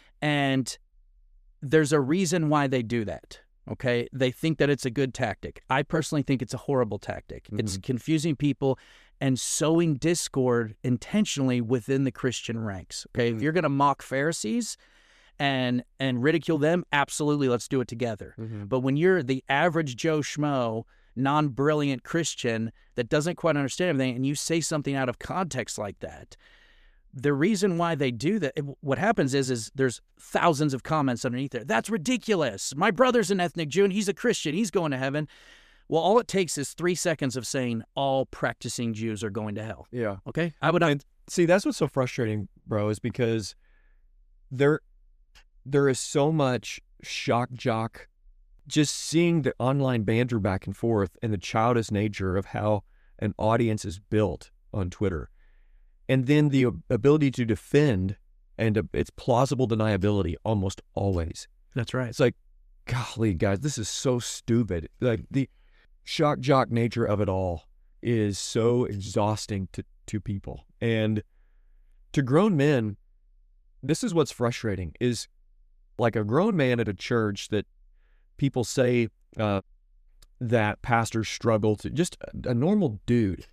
And there's a reason why they do that, okay? They think that it's a good tactic. I personally think it's a horrible tactic. It's confusing people and sowing discord intentionally within the Christian ranks, okay? If you're going to mock Pharisees and and ridicule them, absolutely, let's do it together. Mm-hmm. But when you're the average Joe Schmo, non-brilliant Christian that doesn't quite understand everything, and you say something out of context like that, the reason why they do that, what happens is, is there's thousands of comments underneath there. That's ridiculous. My brother's an ethnic Jew, and he's a Christian. He's going to heaven. Well, all it takes is three seconds of saying all practicing Jews are going to hell. Yeah. Okay? I would. And see, that's what's so frustrating, bro, is because there, there is so much shock jock. Just seeing the online banter back and forth and the childish nature of how an audience is built on Twitter, and then the ability to defend and uh, it's plausible deniability almost always. That's right. It's like, golly, guys, this is so stupid. Like the shock jock nature of it all is so exhausting to, to people. And to grown men, this is what's frustrating, is like a grown man at a church that people say uh, that pastors struggle to, just a, a normal dude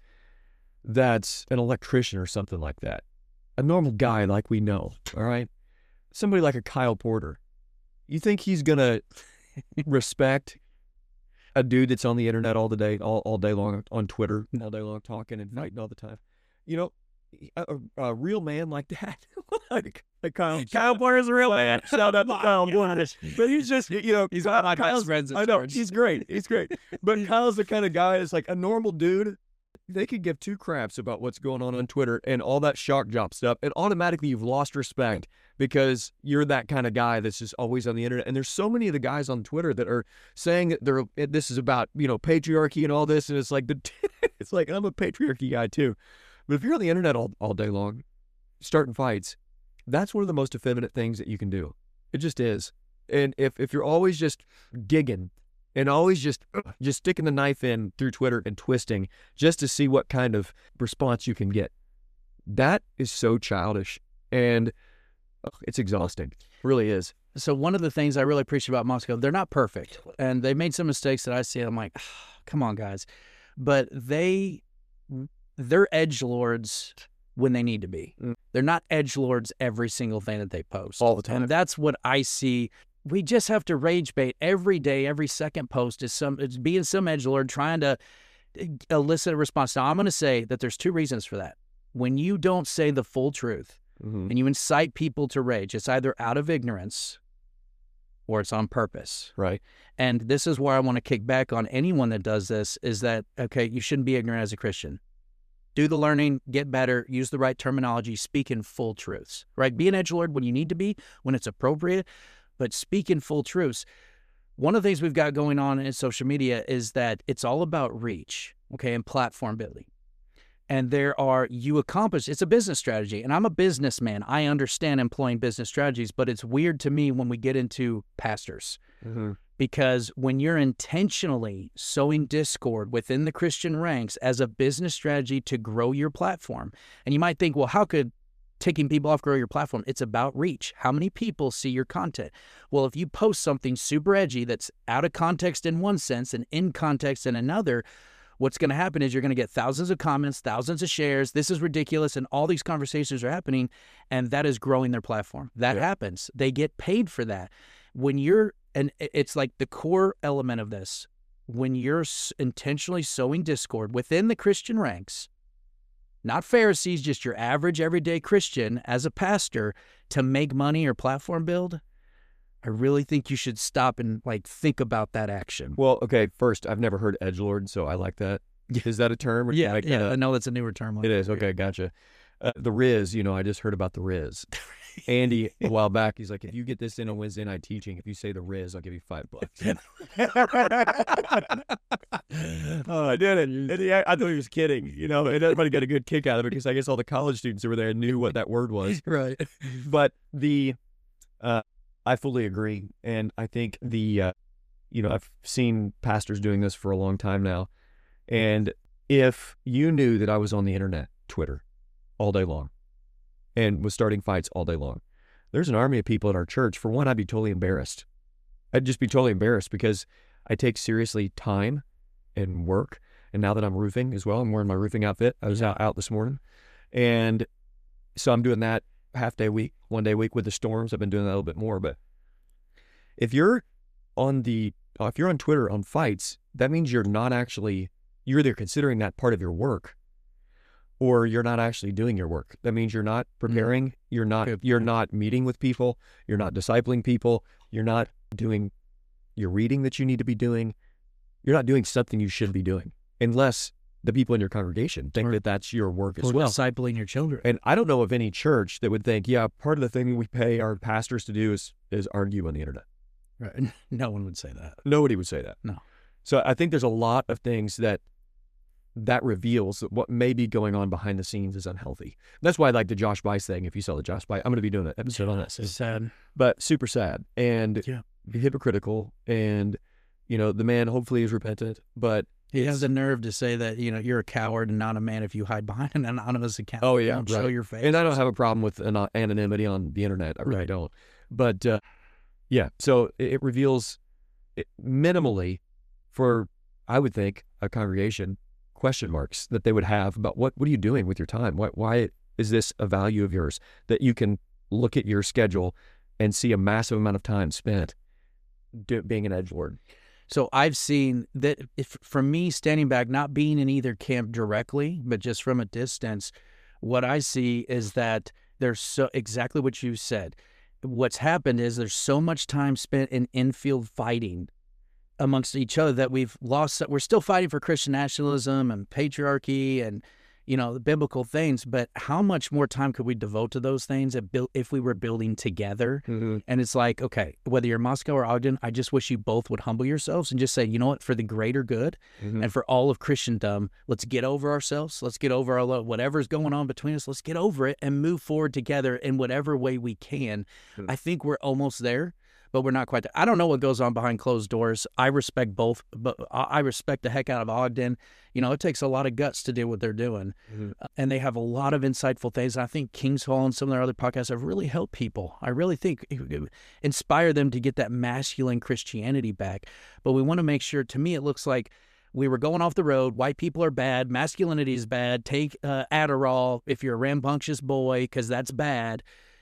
that's an electrician or something like that. A normal guy like we know, all right? Somebody like a Kyle Porter. You think he's going to respect a dude that's on the internet all the day, all, all day long, on Twitter, all day long, talking and fighting all the time? You know, a, a, a real man like that, like, like Kyle. Kyle Porter's a real man. Shout out to Kyle Porter. But he's just, you know, He's one of my Kyle's- best friends at I know, church. he's great. He's great. But Kyle's the kind of guy that's like a normal dude. They could give two craps about what's going on on Twitter and all that shock job stuff, and automatically you've lost respect because you're that kind of guy that's just always on the internet. And there's so many of the guys on Twitter that are saying that they're this is about, you know, patriarchy and all this, and it's like the it's like I'm a patriarchy guy too. But if you're on the internet all, all day long, starting fights, that's one of the most effeminate things that you can do. It just is. And if if you're always just gigging and always just just sticking the knife in through Twitter and twisting just to see what kind of response you can get, that is so childish, and ugh, it's exhausting. It really is. So one of the things I really appreciate about Moscow, they're not perfect, and they made some mistakes that I see. I'm like, oh, come on, guys, but they they're edgelords when they need to be. Mm. They're not edgelords every single thing that they post All the time. and that's what I see. We just have to rage bait every day. Every second post is some it's being some edgelord trying to elicit a response. Now I'm going to say that there's two reasons for that. When you don't say the full truth Mm-hmm. and you incite people to rage, it's either out of ignorance or it's on purpose. Right. And this is where I want to kick back on anyone that does this is that, okay, you shouldn't be ignorant as a Christian. Do the learning, get better, use the right terminology, speak in full truths, right? Be an edgelord when you need to be, when it's appropriate, but speak in full truths. One of the things we've got going on in social media is that it's all about reach, okay, and platform building. And there are, you accomplish, it's a business strategy. And I'm a businessman. I understand employing business strategies, but it's weird to me when we get into pastors. Mm-hmm. Because when you're intentionally sowing discord within the Christian ranks as a business strategy to grow your platform, and you might think, well, how could ticking people off grow your platform? It's about reach. How many people see your content? Well, if you post something super edgy that's out of context in one sense and in context in another, what's going to happen is you're going to get thousands of comments, thousands of shares. This is ridiculous. And all these conversations are happening, and that is growing their platform. That Yeah. happens. They get paid for that. When you're, and it's like the core element of this, when you're intentionally sowing discord within the Christian ranks, not Pharisees, just your average everyday Christian as a pastor to make money or platform build, I really think you should stop and like think about that action. Well, okay, first, I've never heard edgelord, so I like that. Is that a term? Or Yeah, like, yeah. uh, I know that's a newer term. it is. Okay, gotcha. Uh, the Riz, you know, I just heard about the Riz. Andy, a while back, he's like, if you get this in on Wednesday night teaching, if you say the Riz, I'll give you five bucks. Oh, I did it. And he, I thought he was kidding, you know, and everybody got a good kick out of it because I guess all the college students over there knew what that word was. Right. But the, uh, I fully agree. And I think the, uh, you know, I've seen pastors doing this for a long time now. And if you knew that I was on the internet, Twitter, all day long, and was starting fights all day long, there's an army of people at our church. For one, I'd be totally embarrassed. I'd just be totally embarrassed because I take seriously time and work. And now that I'm roofing as well, I'm wearing my roofing outfit. I was out, out this morning. And so I'm doing that half day a week, one day a week with the storms. I've been doing that a little bit more. But if you're on the, uh, if you're on Twitter on fights, that means you're not actually, you're either considering that part of your work or you're not actually doing your work. That means you're not preparing, mm. you're not, Good. you're not meeting with people, you're not discipling people, you're not doing your reading that you need to be doing. You're not doing something you should be doing unless the people in your congregation think or, that that's your work as or well. discipling your children. And I don't know of any church that would think, yeah, part of the thing we pay our pastors to do is, is argue on the internet. Right. No one would say that. Nobody would say that. No. So I think there's a lot of things that that reveals that what may be going on behind the scenes is unhealthy. That's why I like the Josh Bice thing. If you saw the Josh Bice, I'm going to be doing an episode on that soon. It's sad. But super sad and Yeah. hypocritical. And, you know, the man hopefully is repentant, but He has the nerve to say that, you know, you're a coward and not a man if you hide behind an anonymous account. Oh, yeah, Don't right. show your face. And I don't have a problem with an- anonymity on the internet. I really Right. don't. But, uh, yeah, so it, it reveals it minimally for, I would think, a congregation, question marks that they would have about what, what are you doing with your time? Why, why is this a value of yours? That you can look at your schedule and see a massive amount of time spent do, being an edgelord. So I've seen that if, from me standing back, not being in either camp directly, but just from a distance, what I see is that there's so exactly what you said. What's happened is there's so much time spent in infield fighting amongst each other that we've lost. We're still fighting for Christian nationalism and patriarchy and, you know, the biblical things, but how much more time could we devote to those things if, if we were building together? Mm-hmm. And it's like, okay, whether you're Moscow or Ogden, I just wish you both would humble yourselves and just say, you know what, for the greater good Mm-hmm. and for all of Christendom, let's get over ourselves. Let's get over our whatever's going on between us. Let's get over it and move forward together in whatever way we can. Mm-hmm. I think we're almost there. but we're not quite there. I don't know what goes on behind closed doors. I respect both, but I respect the heck out of Ogden. You know, it takes a lot of guts to do what they're doing. Mm-hmm. Uh, and they have a lot of insightful things. I think King's Hall and some of their other podcasts have really helped people. I really think inspire them to get that masculine Christianity back. But we want to make sure, to me, it looks like we were going off the road. White people are bad. Masculinity is bad. Take uh, Adderall if you're a rambunctious boy, because that's bad.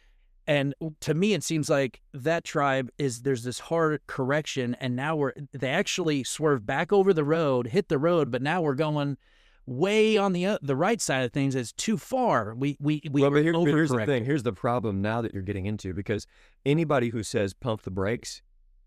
And to me, it seems like that tribe is, there's this hard correction, and now we're, they actually swerve back over the road, hit the road, but now we're going way on the uh, the right side of things. It's too far. We we we well, but here, here's the thing. Here's the problem now that you're getting into, because anybody who says pump the brakes,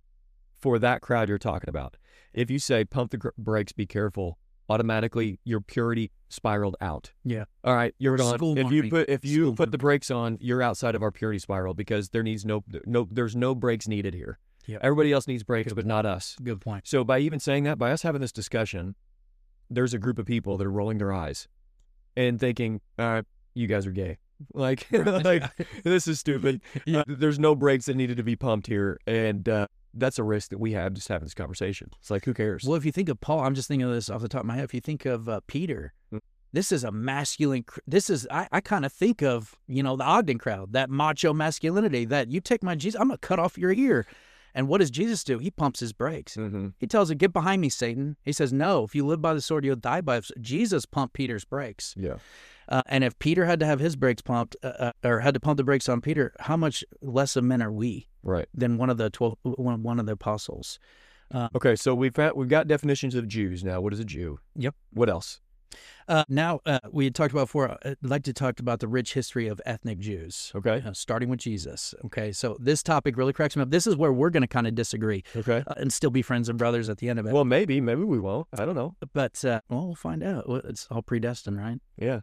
for that crowd you're talking about, if you say pump the brakes, be careful, automatically your purity spiraled out. Yeah. All right, you're gone. School If you marketing. put if you School put the brakes on, you're outside of our purity spiral, because there needs no no there's no brakes needed here. Yep. Everybody else needs brakes, but not us. Good point. So by even saying that, by us having this discussion, there's a group of people that are rolling their eyes and thinking, "All right, you guys are gay." Like, like this is stupid. Yeah. Uh, there's no brakes that needed to be pumped here, and uh, that's a risk that we have just having this conversation. It's like, who cares? Well, if you think of Paul, I'm just thinking of this off the top of my head. If you think of uh, Peter, mm. this is a masculine, this is, I, I kind of think of, you know, the Ogden crowd, that macho masculinity, that you take my Jesus, I'm going to cut off your ear. And what does Jesus do? He pumps his brakes. Mm-hmm. He tells him, get behind me, Satan. He says, no, if you live by the sword, you'll die by it. Jesus pumped Peter's brakes. Yeah. Uh, and if Peter had to have his brakes pumped, uh, uh, or had to pump the brakes on Peter, how much less of men are we? Right. Than one of the twelve, one, one of the apostles. Uh, okay, so we've got, we've got definitions of Jews now. What is a Jew? Yep. What else? Uh, now, uh, we had talked about before, I'd like to talk about the rich history of ethnic Jews. Okay. Uh, starting with Jesus. Okay, so this topic really cracks me up. This is where we're going to kind of disagree. Okay. Uh, and still be friends and brothers at the end of it. Well, maybe, maybe we won't. I don't know. But, uh, well, we'll find out. It's all predestined, right? Yeah.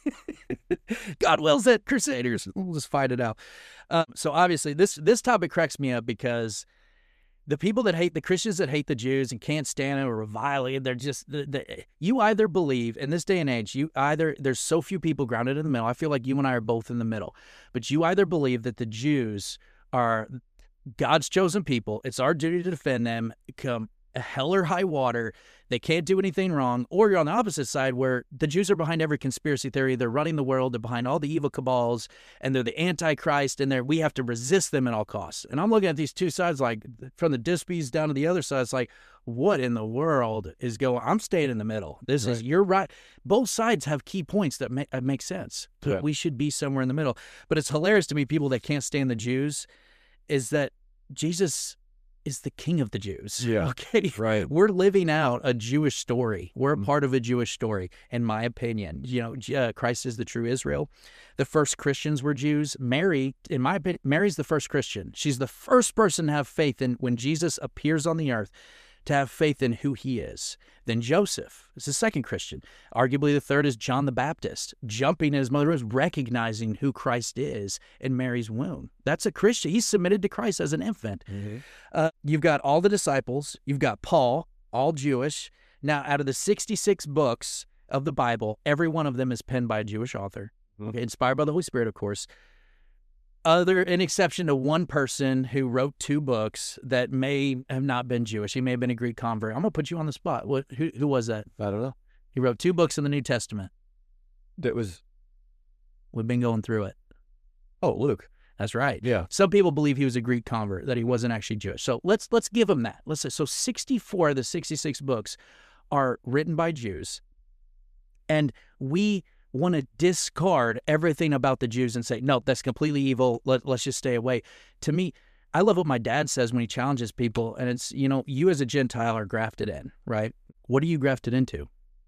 God wills it, Crusaders. We'll just fight it out. Uh, so obviously, this this topic cracks me up because the people that hate the Christians that hate the Jews and can't stand it or revile it, they're just the, the, you either believe in this day and age, you either there's so few people grounded in the middle. I feel like you and I are both in the middle, but you either believe that the Jews are God's chosen people. It's our duty to defend them. Come hell or high water, they can't do anything wrong. Or you're on the opposite side where the Jews are behind every conspiracy theory. They're running the world. They're behind all the evil cabals, and they're the Antichrist, and they're, we have to resist them at all costs. And I'm looking at these two sides, like from the Dispies down to the other side. It's like, what in the world is going on? I'm staying in the middle. This right. is, you're right. Both sides have key points that make, uh, make sense. Yeah. We should be somewhere in the middle. But it's hilarious to me, people that can't stand the Jews, is that Jesus is the king of the Jews. Yeah. Okay. Right. We're living out a Jewish story. We're a mm-hmm. part of a Jewish story, in my opinion. You know, uh, Christ is the true Israel. The first Christians were Jews. Mary, in my opinion, Mary's the first Christian. She's the first person to have faith in when Jesus appears on the earth, to have faith in who he is. Then Joseph is the second Christian. Arguably the third is John the Baptist, jumping in his mother was recognizing who Christ is in Mary's womb. That's a Christian. He's submitted to Christ as an infant. Mm-hmm. Uh, you've got all the disciples. You've got Paul, all Jewish. Now, out of the sixty-six books of the Bible, every one of them is penned by a Jewish author, mm-hmm. okay, inspired by the Holy Spirit, of course. Other, an exception to one person who wrote two books that may have not been Jewish. He may have been a Greek convert. I'm going to put you on the spot. What? Who, who was that? I don't know. He wrote two books in the New Testament. That was... We've been going through it. Oh, Luke. That's right. Yeah. Some people believe he was a Greek convert, that he wasn't actually Jewish. So let's let's give him that. Let's say, so sixty-four of the sixty-six books are written by Jews, and we want to discard everything about the Jews and say, no, that's completely evil. Let, let's just stay away. To me, I love what my dad says when he challenges people, and it's, you know, you as a Gentile are grafted in, right? What are you grafted into?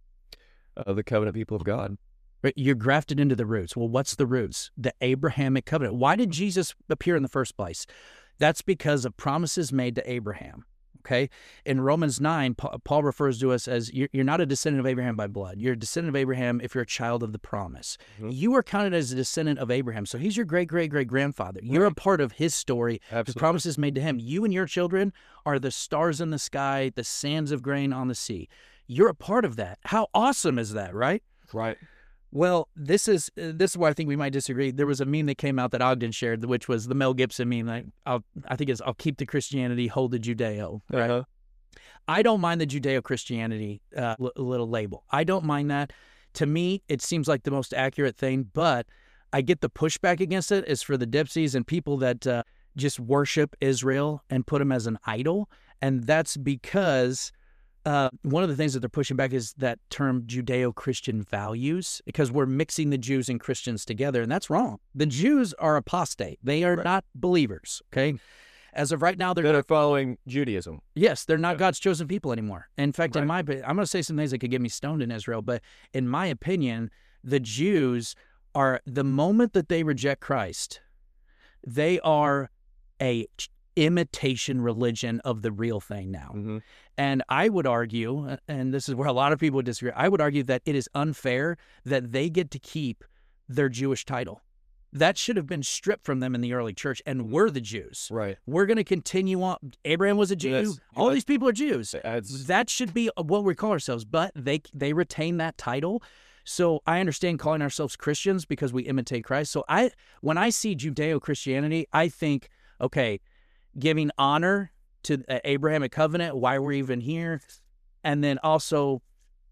Uh, the covenant people of God. Right? You're grafted into the roots. Well, what's the roots? The Abrahamic covenant. Why did Jesus appear in the first place? That's because of promises made to Abraham. Okay? In Romans nine, Paul refers to us as, you're not a descendant of Abraham by blood. You're a descendant of Abraham if you're a child of the promise. Mm-hmm. You are counted as a descendant of Abraham. So he's your great-great-great-grandfather. You're right. a part of his story. Absolutely. The promises made to him. You and your children are the stars in the sky, the sands of grain on the sea. You're a part of that. How awesome is that, right? Right. Well, this is uh, this is where I think we might disagree. There was a meme that came out that Ogden shared, which was the Mel Gibson meme. Like, I'll, I think it's "I'll keep the Christianity, hold the Judeo." Right? Uh-huh. I don't mind the Judeo-Christianity uh, l- little label. I don't mind that. To me, it seems like the most accurate thing. But I get the pushback against it is for the Dipsies and people that uh, just worship Israel and put him as an idol, and that's because. Uh, one of the things that they're pushing back is that term Judeo-Christian values, because we're mixing the Jews and Christians together, and that's wrong. The Jews are apostate. They are Right. not believers, okay? As of right now, they're, They're following Judaism. yes, they're not Yeah. God's chosen people anymore. In fact, in Right. my opinion, I'm going to say some things that could get me stoned in Israel, but in my opinion, the Jews are, the moment that they reject Christ, they are a ch- imitation religion of the real thing now. Mm-hmm. And I would argue, and this is where a lot of people would disagree, I would argue that it is unfair that they get to keep their Jewish title. That should have been stripped from them in the early church, and we're the Jews. Right. We're going to continue on. Abraham was a Jew. Yes. All these people are Jews. That's, That should be what we call ourselves, but they they retain that title. So I understand calling ourselves Christians because we imitate Christ. So I when I see Judeo-Christianity, I think, okay, giving honor to the Abrahamic covenant, why we're even here, and then also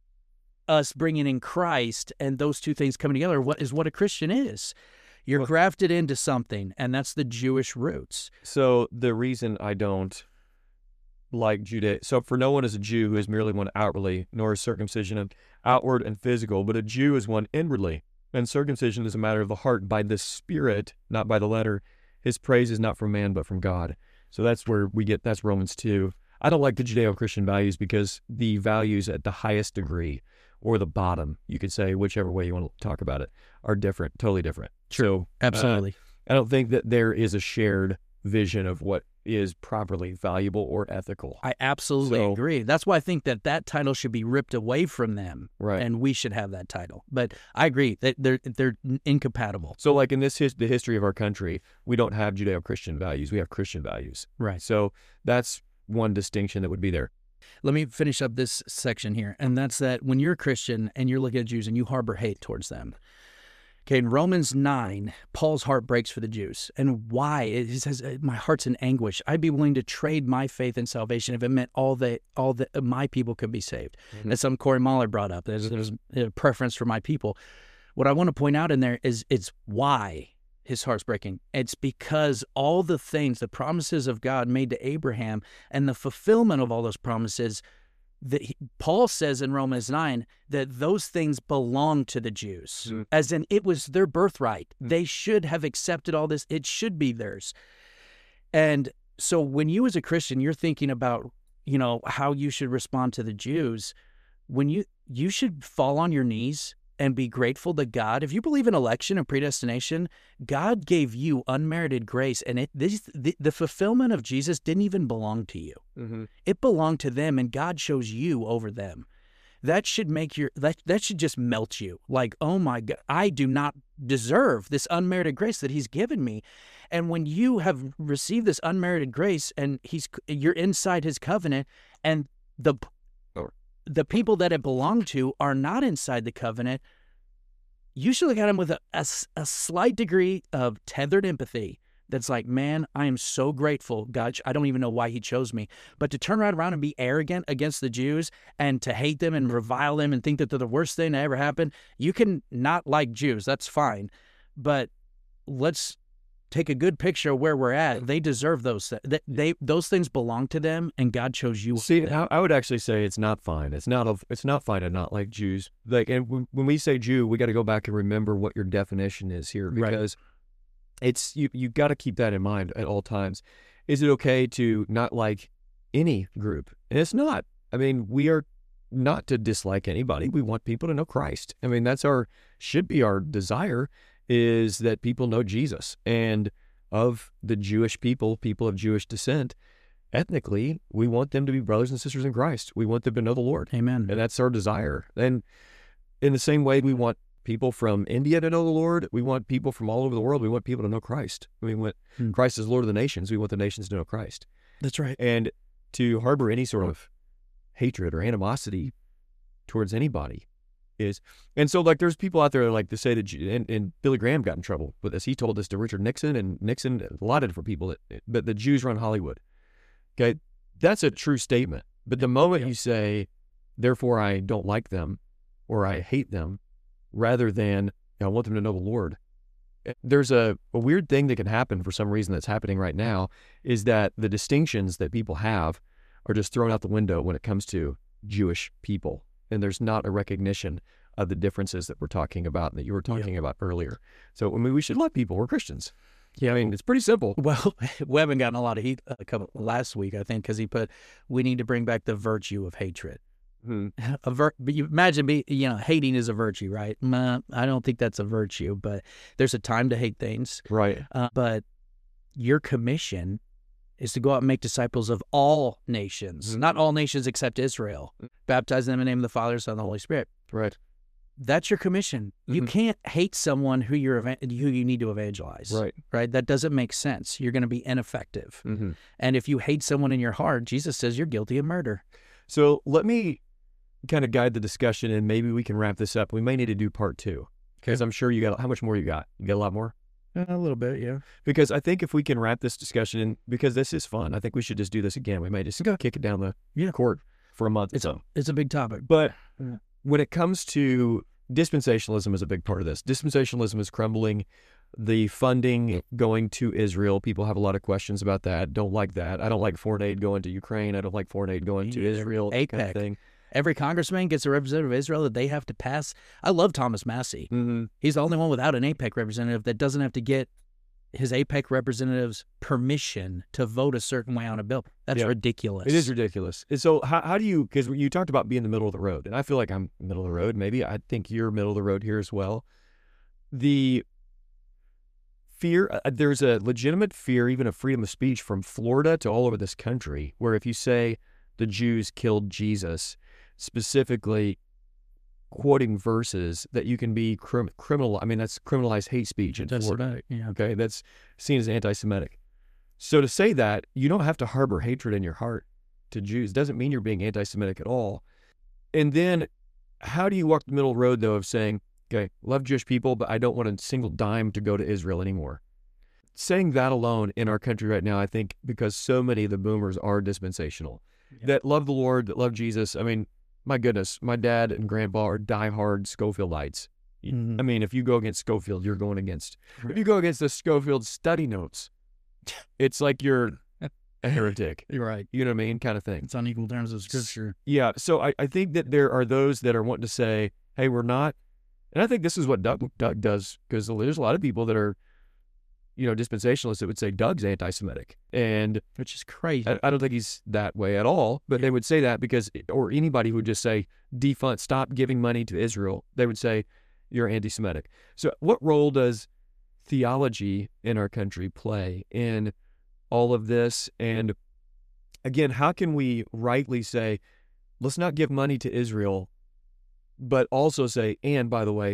us bringing in Christ, and those two things coming together, what is what a Christian is. You're Well- grafted into something, and that's the Jewish roots. so the reason I don't like Judah, so for no one is a Jew who is merely one outwardly, nor is circumcision of outward and physical, but a Jew is one inwardly, and circumcision is a matter of the heart by the Spirit, not by the letter. His praise is not from man, but from God. So that's where we get, that's Romans two. I don't like the Judeo-Christian values because the values at the highest degree, or the bottom, you could say, whichever way you want to talk about it, are different, totally different. So Absolutely. I don't think that there is a shared vision of what is properly valuable or ethical. I absolutely So- agree. That's why I think that that title should be ripped away from them, Right. and we should have that title. But I agree that they're they're incompatible. So like in this his, the history of our country, we don't have Judeo-Christian values. We have Christian values. Right. So that's one distinction that would be there. Let me finish up this section here, and that's that when you're a Christian and you're looking at Jews and you harbor hate towards them. Okay, in Romans nine, Paul's heart breaks for the Jews. And why? It says, my heart's in anguish. I'd be willing to trade my faith and salvation if it meant all that all that my people could be saved. Mhm. That's something Corey Mahler brought up. There's, there's a preference for my people. What I want to point out in there is it's why his heart's breaking. It's because all the things, the promises of God made to Abraham and the fulfillment of all those promises, that he, Paul says in Romans nine that those things belong to the Jews, Mhm. as in it was their birthright. They should have accepted all this. It should be theirs. And so when you as a Christian, you're thinking about, you know, how you should respond to the Jews, when you you should fall on your knees and be grateful to God. If you believe in election and predestination, God gave you unmerited grace, and it this the, the fulfillment of Jesus didn't even belong to you. Mm-hmm. It belonged to them, and God chose you over them. That should make your that that should just melt you. Like, oh my God, I do not deserve this unmerited grace that He's given me. And when you have received this unmerited grace, and He's you're inside His covenant, and the Oh. the people that it belonged to are not inside the covenant, you should look at them with a, a, a slight degree of tethered empathy. That's like, man, I am so grateful, God. I don't even know why He chose me. But to turn right around and be arrogant against the Jews and to hate them and revile them and think that they're the worst thing that ever happened, you can not like Jews. That's fine. But let's take a good picture of where we're at. They deserve those. They, they those things belong to them, and God chose you. See, I, I would actually say it's not fine. It's not. A, it's not fine to not like Jews. Like, and when, when we say Jew, we got to go back and remember what your definition is here, Right. because it's you. You got to keep that in mind at all times. Is it okay to not like any group? And it's not. I mean, we are not to dislike anybody. We want people to know Christ. I mean, that's our should be our desire, is that people know Jesus. And of the Jewish people, people of Jewish descent, ethnically, we want them to be brothers and sisters in Christ. We want them to know the Lord. Amen. And that's our desire. And in the same way, we want people from India to know the Lord. We want people from all over the world. We want people to know Christ. We want Hmm. Christ as Lord of the nations. We want the nations to know Christ. That's right. And to harbor any sort of hatred or animosity towards anybody is. And so, like, there's people out there that like to say that, Ju- and, and Billy Graham got in trouble with this. He told this to Richard Nixon and Nixon, a lot of different people, that, but the Jews run Hollywood. Okay, that's a true statement. But the moment you say, therefore I don't like them or I hate them, rather than I want them to know the Lord, there's a, a weird thing that can happen for some reason that's happening right now, is that the distinctions that people have are just thrown out the window when it comes to Jewish people. And there's not a recognition of the differences that we're talking about, that you were talking yeah. about earlier. So, I mean, we should love people. We're Christians. Yeah, I mean, it's pretty simple. Well, Webb gotten a lot of heat a couple, last week, I think, because he put, we need to bring back the virtue of hatred. Hmm. A vir- but you imagine, be, you know, hating is a virtue, right? Nah, I don't think that's a virtue, but there's a time to hate things. Right. Uh, but your commission is to go out and make disciples of all nations, mm-hmm. not all nations except Israel, baptizing them in the name of the Father, Son, and the Holy Spirit. Right. That's your commission. Mm-hmm. You can't hate someone who you're evan- who you need to evangelize. Right. Right. That doesn't make sense. You're going to be ineffective. Mm-hmm. And if you hate someone in your heart, Jesus says you're guilty of murder. So let me kind of guide the discussion, and maybe we can wrap this up. We may need to do part two, because I'm sure you got, how much more you got? You got a lot more? A little bit, yeah. Because I think if we can wrap this discussion in, because this is fun, I think we should just do this again. We may just go kick it down the yeah. court for a month. It's so. a, it's a big topic. But yeah. when it comes to dispensationalism, is a big part of this. Dispensationalism is crumbling. The funding going to Israel, people have a lot of questions about that. Don't like that. I don't like foreign aid going to Ukraine. I don't like foreign aid going to Israel. AIPAC. Kind of thing. Every congressman gets a representative of Israel that they have to pass. I love Thomas Massey. Mm-hmm. He's the only one without an AIPAC representative that doesn't have to get his AIPAC representative's permission to vote a certain way on a bill. That's yeah. ridiculous. It is ridiculous. And so how, how do you, because you talked about being the middle of the road, and I feel like I'm middle of the road. Maybe I think you're middle of the road here as well. The fear, uh, there's a legitimate fear, even of freedom of speech from Florida to all over this country, where if you say the Jews killed Jesus, specifically quoting verses, that you can be crim- criminal. I mean, that's criminalized hate speech in Florida. Yeah. Okay, that's seen as anti-Semitic. So to say that, you don't have to harbor hatred in your heart to Jews. Doesn't mean you're being anti-Semitic at all. And then how do you walk the middle road, though, of saying, okay, love Jewish people, but I don't want a single dime to go to Israel anymore? Saying that alone in our country right now, I think, because so many of the boomers are dispensational, yeah. that love the Lord, that love Jesus. I mean, my goodness, my dad and grandpa are diehard Schofieldites. Mm-hmm. I mean, if you go against Scofield, you're going against. If you go against the Scofield study notes, it's like you're a heretic. You're right. You know what I mean? Kind of thing. It's on equal terms of Scripture. Yeah. So I, I think that there are those that are wanting to say, hey, we're not. And I think this is what Doug, Doug does, because there's a lot of people that are, you know, dispensationalists that would say Doug's anti-Semitic, and which is crazy. I, I don't think he's that way at all, but yeah. they would say that because, or anybody who would just say defund, stop giving money to Israel, they would say you're anti-Semitic. So what role does theology in our country play in all of this? And again, how can we rightly say, let's not give money to Israel, but also say, and by the way,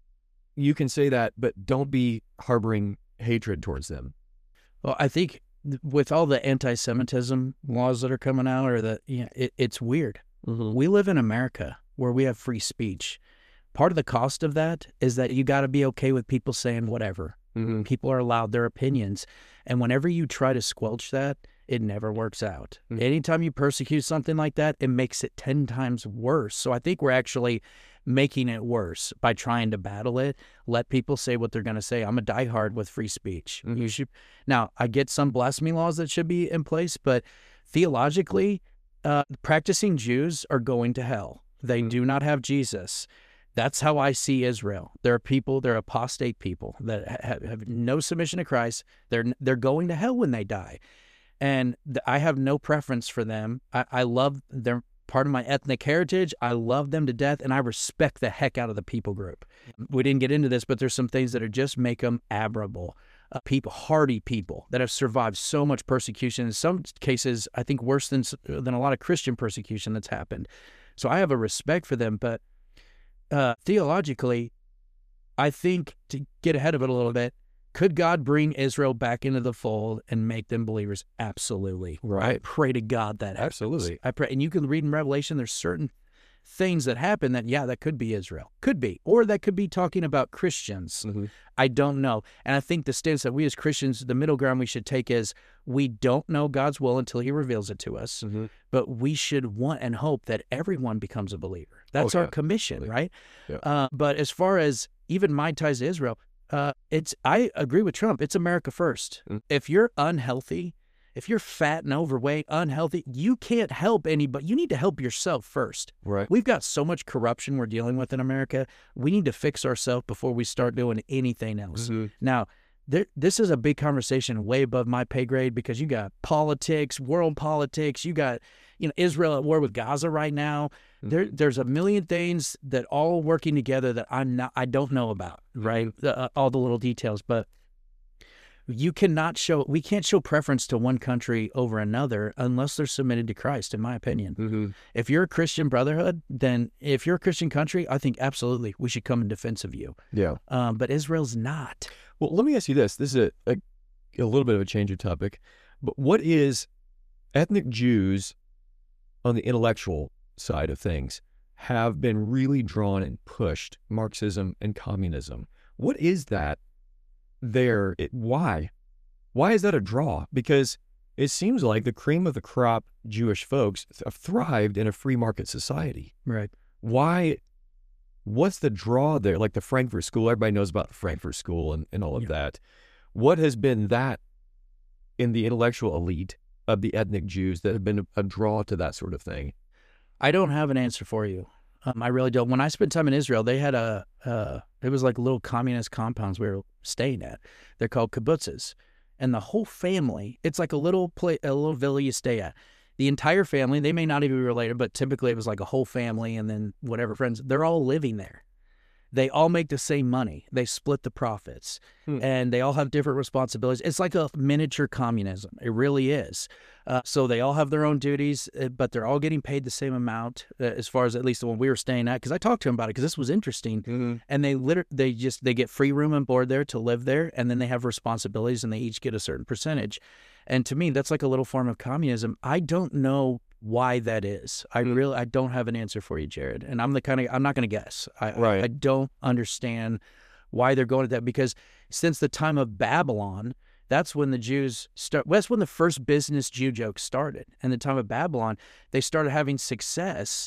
you can say that, but don't be harboring hatred towards them? Well, I think with all the anti-Semitism laws that are coming out, or the, you know, it, it's weird. Mm-hmm. We live in America where we have free speech. Part of the cost of that is that you got to be okay with people saying whatever. Mm-hmm. People are allowed their opinions. And whenever you try to squelch that, it never works out. Mm-hmm. Anytime you persecute something like that, it makes it ten times worse. So I think we're actually making it worse by trying to battle it. Let people say what they're going to say. I'm a diehard with free speech. Mm-hmm. You should. Now, I get some blasphemy laws that should be in place, but theologically, uh, practicing Jews are going to hell. They mm-hmm. do not have Jesus. That's how I see Israel. There are people, they're apostate people that have, have no submission to Christ. They're they're going to hell when they die. And th- I have no preference for them. I, I love their part of my ethnic heritage. I love them to death, and I respect the heck out of the people group. We didn't get into this, but there's some things that are just make them admirable. Uh, people, hardy people that have survived so much persecution. In some cases, I think worse than than a lot of Christian persecution that's happened. So I have a respect for them, but uh, theologically, I think to get ahead of it a little bit, could God bring Israel back into the fold and make them believers? Absolutely. Right. I pray to God that happens. Absolutely. I pray, and you can read in Revelation, there's certain things that happen that, yeah, that could be Israel. Could be. Or that could be talking about Christians. Mm-hmm. I don't know. And I think the stance that we as Christians, the middle ground we should take is we don't know God's will until he reveals it to us. Mm-hmm. But we should want and hope that everyone becomes a believer. That's Oh, our yeah. commission, right? Yeah. Uh, but as far as even my ties to Israel, uh, it's I agree with Trump. It's America first. Mm. If you're unhealthy, if you're fat and overweight, unhealthy, you can't help anybody. You need to help yourself first. Right. We've got so much corruption we're dealing with in America. We need to fix ourselves before we start doing anything else. Mm-hmm. Now, there, this is a big conversation way above my pay grade because you got politics, world politics. You got, you know, Israel at war with Gaza right now. Mm-hmm. There, there's a million things that all working together that I'm not, I don't know about, right? The, uh, all the little details, but you cannot show, we can't show preference to one country over another unless they're submitted to Christ, in my opinion. Mm-hmm. If you're a Christian brotherhood, then if you're a Christian country, I think absolutely we should come in defense of you. Yeah. Um, but Israel's not. Well, let me ask you this. This is a, a, a little bit of a change of topic, but what is ethnic Jews on the intellectual side of things have been really drawn and pushed Marxism and communism? What is that there? It, why? Why is that a draw? Because it seems like the cream of the crop Jewish folks have thrived in a free market society. Right. Why? What's the draw there? Like the Frankfurt School, everybody knows about the Frankfurt School and, and all of Yeah. that. What has been that in the intellectual elite of the ethnic Jews that have been a, a draw to that sort of thing? I don't have an answer for you. Um, I really don't. When I spent time in Israel, they had a, uh, it was like little communist compounds we were staying at. They're called kibbutzes. And the whole family, it's like a little play, a little villa you stay at. The entire family, they may not even be related, but typically it was like a whole family and then whatever friends, they're all living there. They all make the same money. They split the profits, Hmm. and they all have different responsibilities. It's like a miniature communism. It really is. Uh, so they all have their own duties, uh, but they're all getting paid the same amount uh, as far as at least the one we were staying at. Because I talked to them about it because this was interesting. Mm-hmm. And they liter- they just they get free room and board there to live there, and then they have responsibilities, and they each get a certain percentage. And to me, that's like a little form of communism. I don't know why that is. I Mm. really I don't have an answer for you, Jared. And I'm the kind of I'm not going to guess. I, Right. I I don't understand why they're going to that, because since the time of Babylon, that's when the Jews start. Well, that's when the first business Jew joke started. And the time of Babylon, they started having success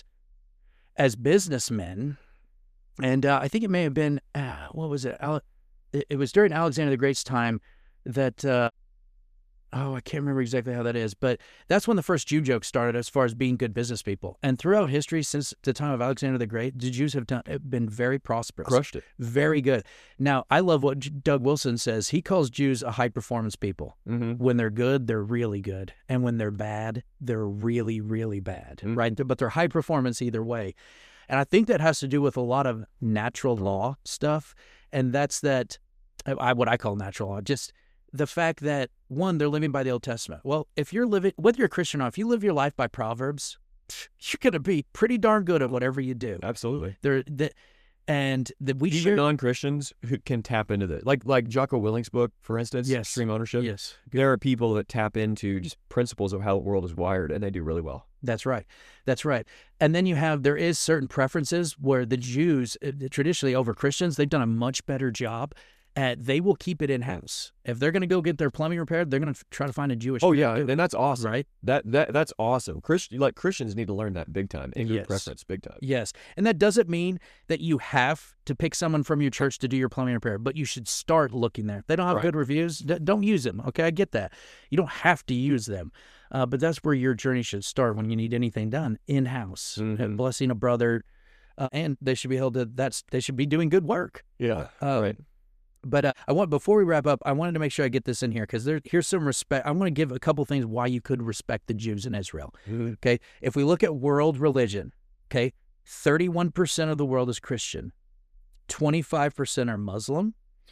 as businessmen. And uh, I think it may have been uh, what was it? Ale- it? It was during Alexander the Great's time that. Uh, Oh, I can't remember exactly how that is, but that's when the first Jew joke started as far as being good business people. And throughout history, since the time of Alexander the Great, the Jews have done, been very prosperous. Crushed it. Very good. Now, I love what J- Doug Wilson says. He calls Jews a high-performance people. Mm-hmm. When they're good, they're really good. And when they're bad, they're really, really bad, Mm. right? But they're high performance either way. And I think that has to do with a lot of natural law stuff. And that's that, I, what I call natural law, just the fact that, one, they're living by the Old Testament. Well, if you're living, whether you're a Christian or not, if you live your life by Proverbs, you're going to be pretty darn good at whatever you do. Absolutely. There, the, and that we Even share. non-Christians who can tap into that. Like like Jocko Willink's book, for instance, Yes. Extreme Ownership. Yes, There are people that tap into just principles of how the world is wired, and they do really well. that's right. That's right. And then you have, there is certain preferences where the Jews, uh, traditionally over Christians, they've done a much better job at, they will keep it in-house. If they're going to go get their plumbing repaired, they're going to try to find a Jewish. Oh yeah, and that's awesome. Right? That that that's awesome. Christian like Christians need to learn that big time. Inward Yes. preference, big time. Yes. And that doesn't mean that you have to pick someone from your church to do your plumbing repair, but you should start looking there. If they don't have Right. good reviews, d- don't use them. Okay, I get that. You don't have to use them. Uh, but that's where your journey should start when you need anything done in-house. Mhm. And blessing a brother, uh, and they should be able to, that's, they should be doing good work. Yeah. Uh, right. But uh, I want, before we wrap up, I wanted to make sure I get this in here, because there, here's some respect. I'm going to give a couple things why you could respect the Jews in Israel. Mhm. Okay, if we look at world religion, okay, thirty-one percent of the world is Christian, twenty-five percent are Muslim,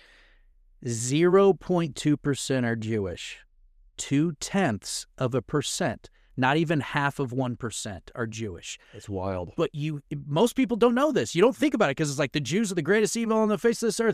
zero point two percent are Jewish, two-tenths of a percent, not even half of one percent are Jewish. It's wild. But you, most people don't know this. You don't think about it because it's like the Jews are the greatest evil on the face of this earth.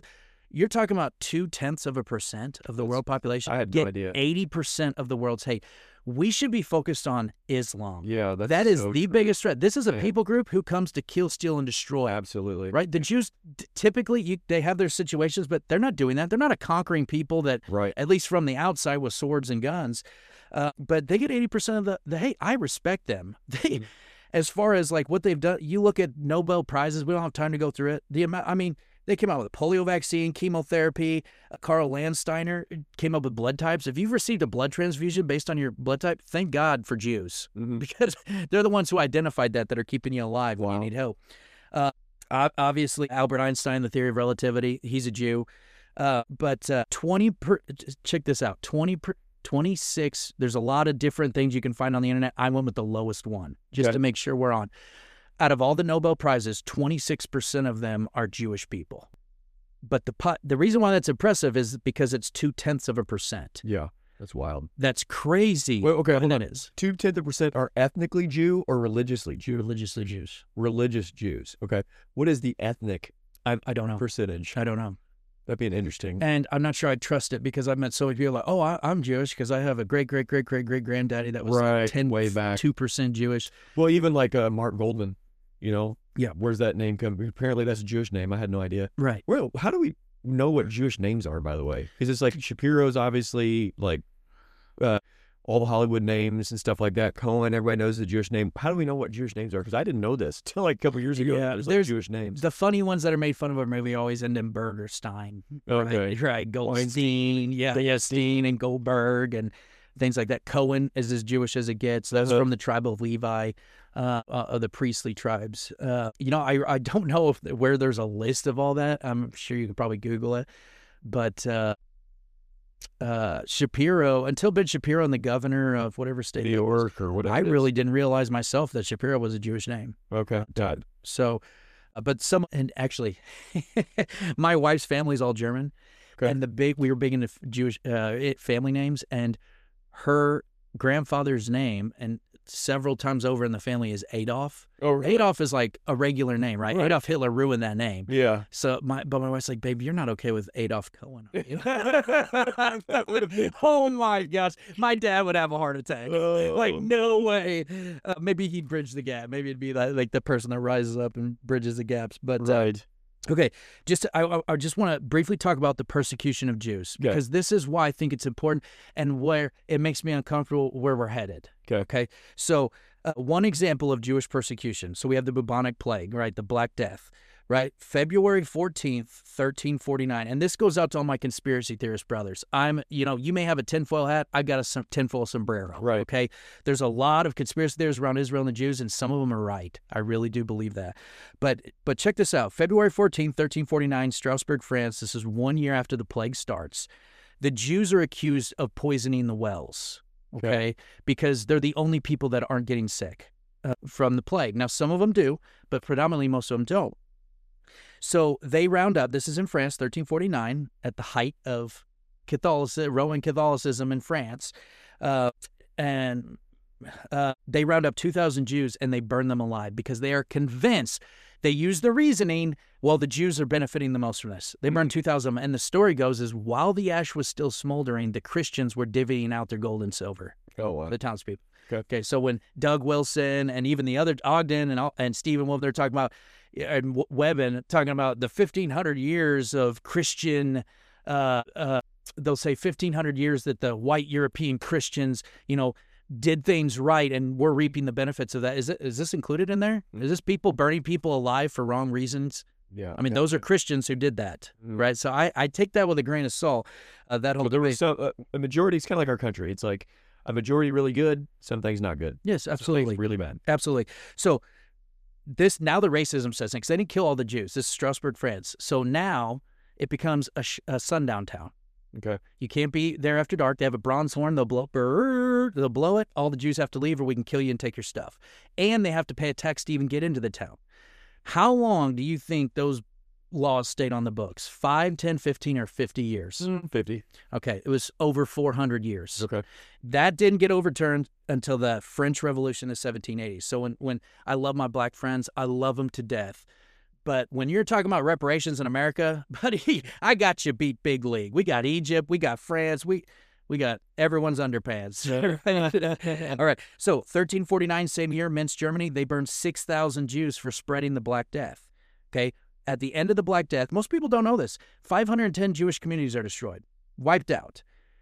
You're talking about two-tenths of a percent of the That's- world population. I had get no idea. eighty percent of the world's hate. We should be focused on Islam. Yeah, that's That is so the true. biggest threat. This is a Yeah. people group who comes to kill, steal, and destroy. Absolutely. Right? The Jews, t- typically, you, they have their situations, but they're not doing that. They're not a conquering people that, Right. at least from the outside, with swords and guns. Uh, but they get eighty percent of the, the hate. I respect them. They, as far as like what they've done, you look at Nobel Prizes, we don't have time to go through it. The amount, I mean, they came out with a polio vaccine, chemotherapy. Uh, Carl Landsteiner came up with blood types. If you've received a blood transfusion based on your blood type, thank God for Jews, Mhm. because they're the ones who identified that that are keeping you alive when Wow. you need help. Uh, ob- obviously, Albert Einstein, the theory of relativity, he's a Jew. Uh, but uh, twenty per, check this out, twenty per, twenty-six. There's a lot of different things you can find on the internet. I went with the lowest one just Okay. to make sure we're on. Out of all the Nobel Prizes, twenty-six percent of them are Jewish people. But the po- the reason why that's impressive is because it's two-tenths of a percent. Yeah, that's wild. That's crazy. Wait, okay, what hold it on. is. Two tenth of percent are ethnically Jew or religiously Jew? Religiously Jews. Religious Jews. Okay. What is the ethnic I, I don't know. percentage? I don't know. That'd be an interesting. And I'm not sure I trust it because I've met so many people like, oh, I, I'm Jewish because I have a great, great, great, great, great granddaddy that was Right, ten, way back. two percent Jewish. Well, even like uh, Mark Goldman, you know? Yeah. Where's that name come? Apparently that's a Jewish name. I had no idea. Right. Well, how do we know what Jewish names are, by the way? Because it's like Shapiro's obviously like uh, all the Hollywood names and stuff like that. Cohen, everybody knows the Jewish name. How do we know what Jewish names are? Because I didn't know this till like a couple years ago. Yeah, there's, like there's- Jewish names. The funny ones that are made fun of a movie always end in Burgerstein. Okay. Right. right. Goldstein. Yeah. Yeah. Steen and Goldberg and things like that. Cohen is as Jewish as it gets. That's Uh-huh. from the tribe of Levi, uh, uh, of the priestly tribes. Uh, you know, I I don't know if where there's a list of all that. I'm sure you could probably Google it. But uh, uh, Shapiro, until Ben Shapiro and the governor of whatever state, New it was, York or whatever. I it is. really didn't realize myself that Shapiro was a Jewish name. Okay. God. So, uh, but some, and actually, my wife's family's all German, Okay. and the big, we were big into Jewish uh, it- family names, and her grandfather's name, and several times over in the family is Adolf. Oh, really? Adolf is like a regular name, right? Right. Adolf Hitler ruined that name. Yeah. So my, but my wife's like, babe, you're not okay with Adolf Cohen, are you? That would've been- Oh my gosh, my dad would have a heart attack. Like, Oh. no way. Uh, maybe he'd bridge the gap. Maybe it'd be like, like the person that rises up and bridges the gaps. But uh, Right. okay, just I, I- I just want to briefly talk about the persecution of Jews Okay. because this is why I think it's important and where it makes me uncomfortable where we're headed. Okay. Okay, so uh, one example of Jewish persecution. So we have the bubonic plague, right? The Black Death, right? February fourteenth, thirteen forty-nine. And this goes out to all my conspiracy theorist brothers. I'm, you know, you may have a tinfoil hat. I got a som- tinfoil sombrero. Right. Okay. There's a lot of conspiracy theories around Israel and the Jews, and some of them are right. I really do believe that. But but check this out. February fourteenth, thirteen forty-nine, Strasbourg, France. This is one year after the plague starts. The Jews are accused of poisoning the wells. Okay, Okay. because they're the only people that aren't getting sick uh, from the plague. Now, some of them do, but predominantly most of them don't. So they round up, this is in France, thirteen forty-nine, at the height of Catholicism, Roman Catholicism in France. Uh, and uh, they round up two thousand Jews and they burn them alive because they are convinced. They use the reasoning, well, the Jews are benefiting the most from this. They burned two thousand of them. And the story goes is while the ash was still smoldering, the Christians were divvying out their gold and silver. Oh, wow. The townspeople. Okay. Okay. So when Doug Wilson and even the other Ogden and all, and Stephen Wolf, they're talking about, and W- Webben talking about the fifteen hundred years of Christian, uh, uh, they'll say fifteen hundred years that the white European Christians, you know, did things right and we're reaping the benefits of that. Is it, is this included in there? Is this people burning people alive for wrong reasons? Yeah. I mean, those are Christians who did that, Mm. right? So I, I take that with a grain of salt. Uh, that whole Well, there was some, uh, a majority. It's kind of like our country. It's like a majority really good, some things not good. yes, Some things absolutely. really bad. Absolutely. So this now the racism says because they didn't kill all the Jews. This is Strasbourg, France. So now it becomes a, sh- a sundown town. Okay. You can't be there after dark. They have a bronze horn. They'll blow. Brrr, they'll blow it. All the Jews have to leave, or we can kill you and take your stuff. And they have to pay a tax to even get into the town. How long do you think those laws stayed on the books? Five, ten, fifteen, or fifty years? Mm, fifty. Okay, it was over four hundred years. Okay. That didn't get overturned until the French Revolution in the seventeen eighties. So when, when I love my black friends, I love them to death. But when you're talking about reparations in America, buddy, I got you beat big league. We got Egypt, we got France, we we got everyone's underpants. All right. So thirteen forty-nine, same year, Minsk, Germany, they burned six thousand Jews for spreading the Black Death. Okay. At the end of the Black Death, most people don't know this, five hundred ten Jewish communities are destroyed, wiped out.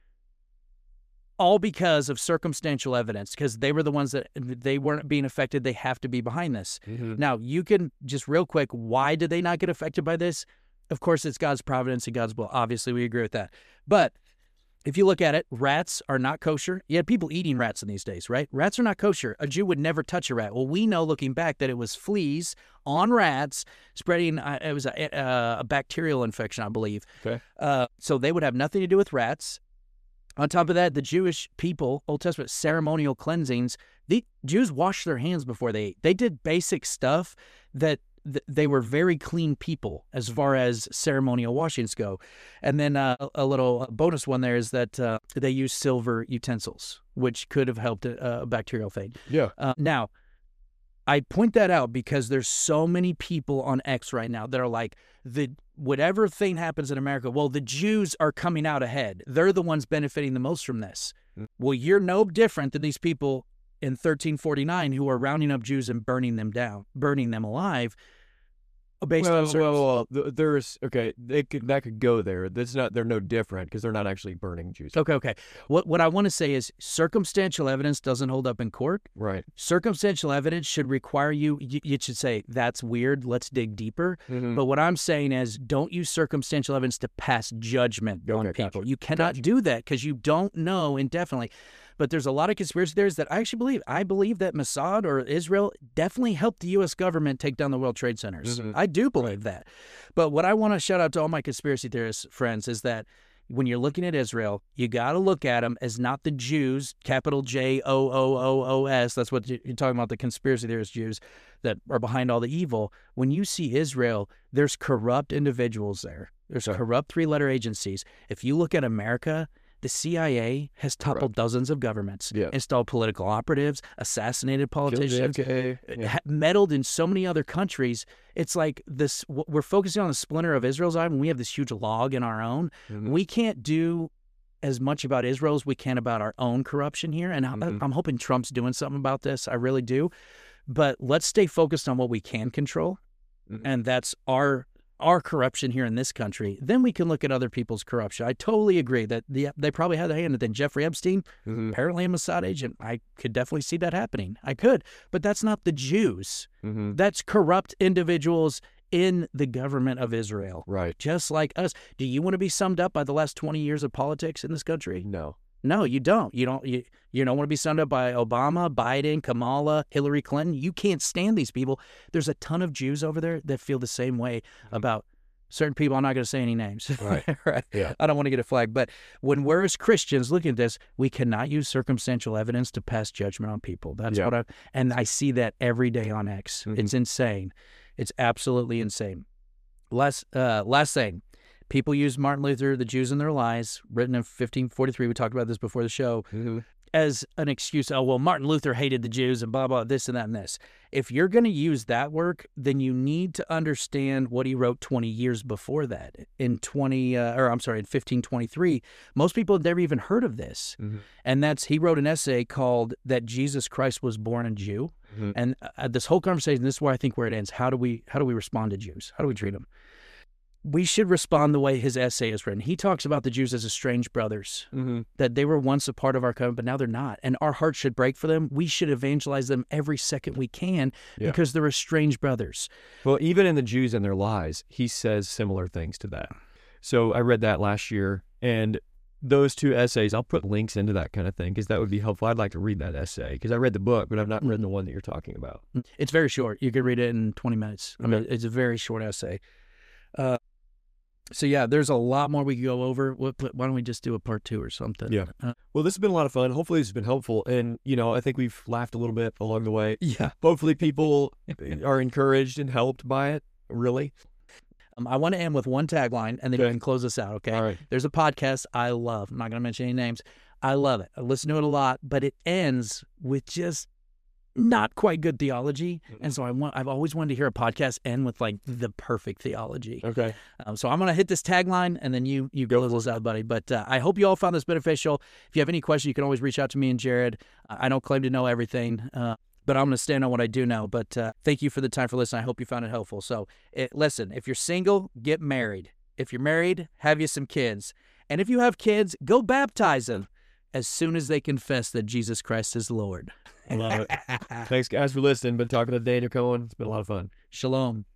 All because of circumstantial evidence, because they were the ones that they weren't being affected. They have to be behind this. Mm-hmm. Now, you can just real quick, why did they not get affected by this? Of course, it's God's providence and God's will. Obviously, we agree with that. But if you look at it, rats are not kosher. You had people eating rats in these days, right? Rats are not kosher. A Jew would never touch a rat. Well, we know looking back that it was fleas on rats spreading, uh, it was a, a, a bacterial infection, I believe. Okay. Uh, so they would have nothing to do with rats. On top of that, the Jewish people, Old Testament ceremonial cleansings, the Jews washed their hands before they ate. They did basic stuff that th- they were very clean people as far as ceremonial washings go. And then uh, a little bonus one there is that uh, they used silver utensils, which could have helped a, a bacterial thing. Yeah. Uh, now, I point that out because there's so many people on X right now that are like, the whatever thing happens in America, well, the Jews are coming out ahead. They're the ones benefiting the most from this. Mm. Well, you're no different than these people in thirteen forty-nine who are rounding up Jews and burning them down, burning them alive. Based well, on certain... well, well, there's okay. They could that could go there. That's not. They're no different because they're not actually burning Jews. Okay, okay. What what I want to say is circumstantial evidence doesn't hold up in court. Right. Circumstantial evidence should require you. You, you should say that's weird. Let's dig deeper. Mm-hmm. But what I'm saying is, don't use circumstantial evidence to pass judgment okay, on people. Gotcha. You cannot gotcha. do that because you don't know indefinitely. But there's a lot of conspiracy theories that I actually believe. I believe that Mossad or Israel definitely helped the U S government take down the World Trade Centers. Mm-hmm. I do believe that. But what I want to shout out to all my conspiracy theorist friends is that when you're looking at Israel, you got to look at them as not the Jews, capital J O O O O S. That's what you're talking about, the conspiracy theorist Jews that are behind all the evil. When you see Israel, there's corrupt individuals there. There's sure. corrupt three-letter agencies. If you look at America, the C I A has toppled right. dozens of governments, yeah. installed political operatives, assassinated politicians, yeah. meddled in so many other countries. It's like this. We're focusing on the splinter of Israel's eye, and we have this huge log in our own. Mm-hmm. We can't do as much about Israel as we can about our own corruption here. And I'm, mm-hmm. I'm hoping Trump's doing something about this. I really do. But let's stay focused on what we can control, mm-hmm. and that's our our corruption here in this country. Then we can look at other people's corruption. I totally agree that the, they probably had a hand in it. Then Jeffrey Epstein, mm-hmm. apparently a Mossad agent. I could definitely see that happening. I could. But that's not the Jews. Mm-hmm. That's corrupt individuals in the government of Israel. Right. Just like us. Do you want to be summed up by the last twenty years of politics in this country? No. No, you don't. You don't. You, you don't want to be summed up by Obama, Biden, Kamala, Hillary Clinton. You can't stand these people. There's a ton of Jews over there that feel the same way about certain people. I'm not going to say any names. Right. right. Yeah. I don't want to get a flag. But when we're as Christians looking at this, we cannot use circumstantial evidence to pass judgment on people. That's yeah. what I. And I see that every day on X. Mm-hmm. It's insane. It's absolutely insane. Last, uh, last thing. People use Martin Luther, the Jews and Their Lies, written in fifteen forty-three, we talked about this before the show, mm-hmm. as an excuse. Oh, well, Martin Luther hated the Jews and blah, blah, this and that and this. If you're going to use that work, then you need to understand what he wrote twenty years before that. In twenty, uh, or I'm sorry, in fifteen twenty-three, most people had never even heard of this. Mm-hmm. And that's, he wrote an essay called That Jesus Christ Was Born a Jew. Mm-hmm. And uh, this whole conversation, this is where I think where it ends. How do we, how do we respond to Jews? How do we treat them? We should respond the way his essay is written. He talks about the Jews as estranged brothers, mm-hmm. that they were once a part of our covenant, but now they're not. And our hearts should break for them. We should evangelize them every second we can yeah. because they're estranged brothers. Well, even in the Jews and Their Lies, he says similar things to that. So I read that last year, and those two essays, I'll put links into that kind of thing because that would be helpful. I'd like to read that essay because I read the book, but I've not read the one that you're talking about. It's very short. You could read it in twenty minutes. I mean, okay. It's a very short essay. Uh, So, yeah, there's a lot more we could go over. Why don't we just do a part two or something? Yeah. Uh, well, this has been a lot of fun. Hopefully this has been helpful. And, you know, I think we've laughed a little bit along the way. Yeah. Hopefully people are encouraged and helped by it, really. Um, I want to end with one tagline, and then okay. you can close us out, okay? All right. There's a podcast I love. I'm not going to mention any names. I love it. I listen to it a lot, but it ends with just not quite good theology, and so I want I've always wanted to hear a podcast end with like the perfect theology. Okay. Um, so I'm gonna hit this tagline, and then you you close us out, buddy. But uh, I hope you all found this beneficial. If you have any questions, you can always reach out to me and Jared. I don't claim to know everything, uh, but I'm gonna stand on what I do know. But uh, thank you for the time for listening. I hope you found it helpful. So it, listen, if you're single, get married. If you're married, have you some kids, and if you have kids, go baptize them as soon as they confess that Jesus Christ is Lord. I love it. Thanks, guys, for listening. Been talking to Daniel Cohen. It's been a lot of fun. Shalom.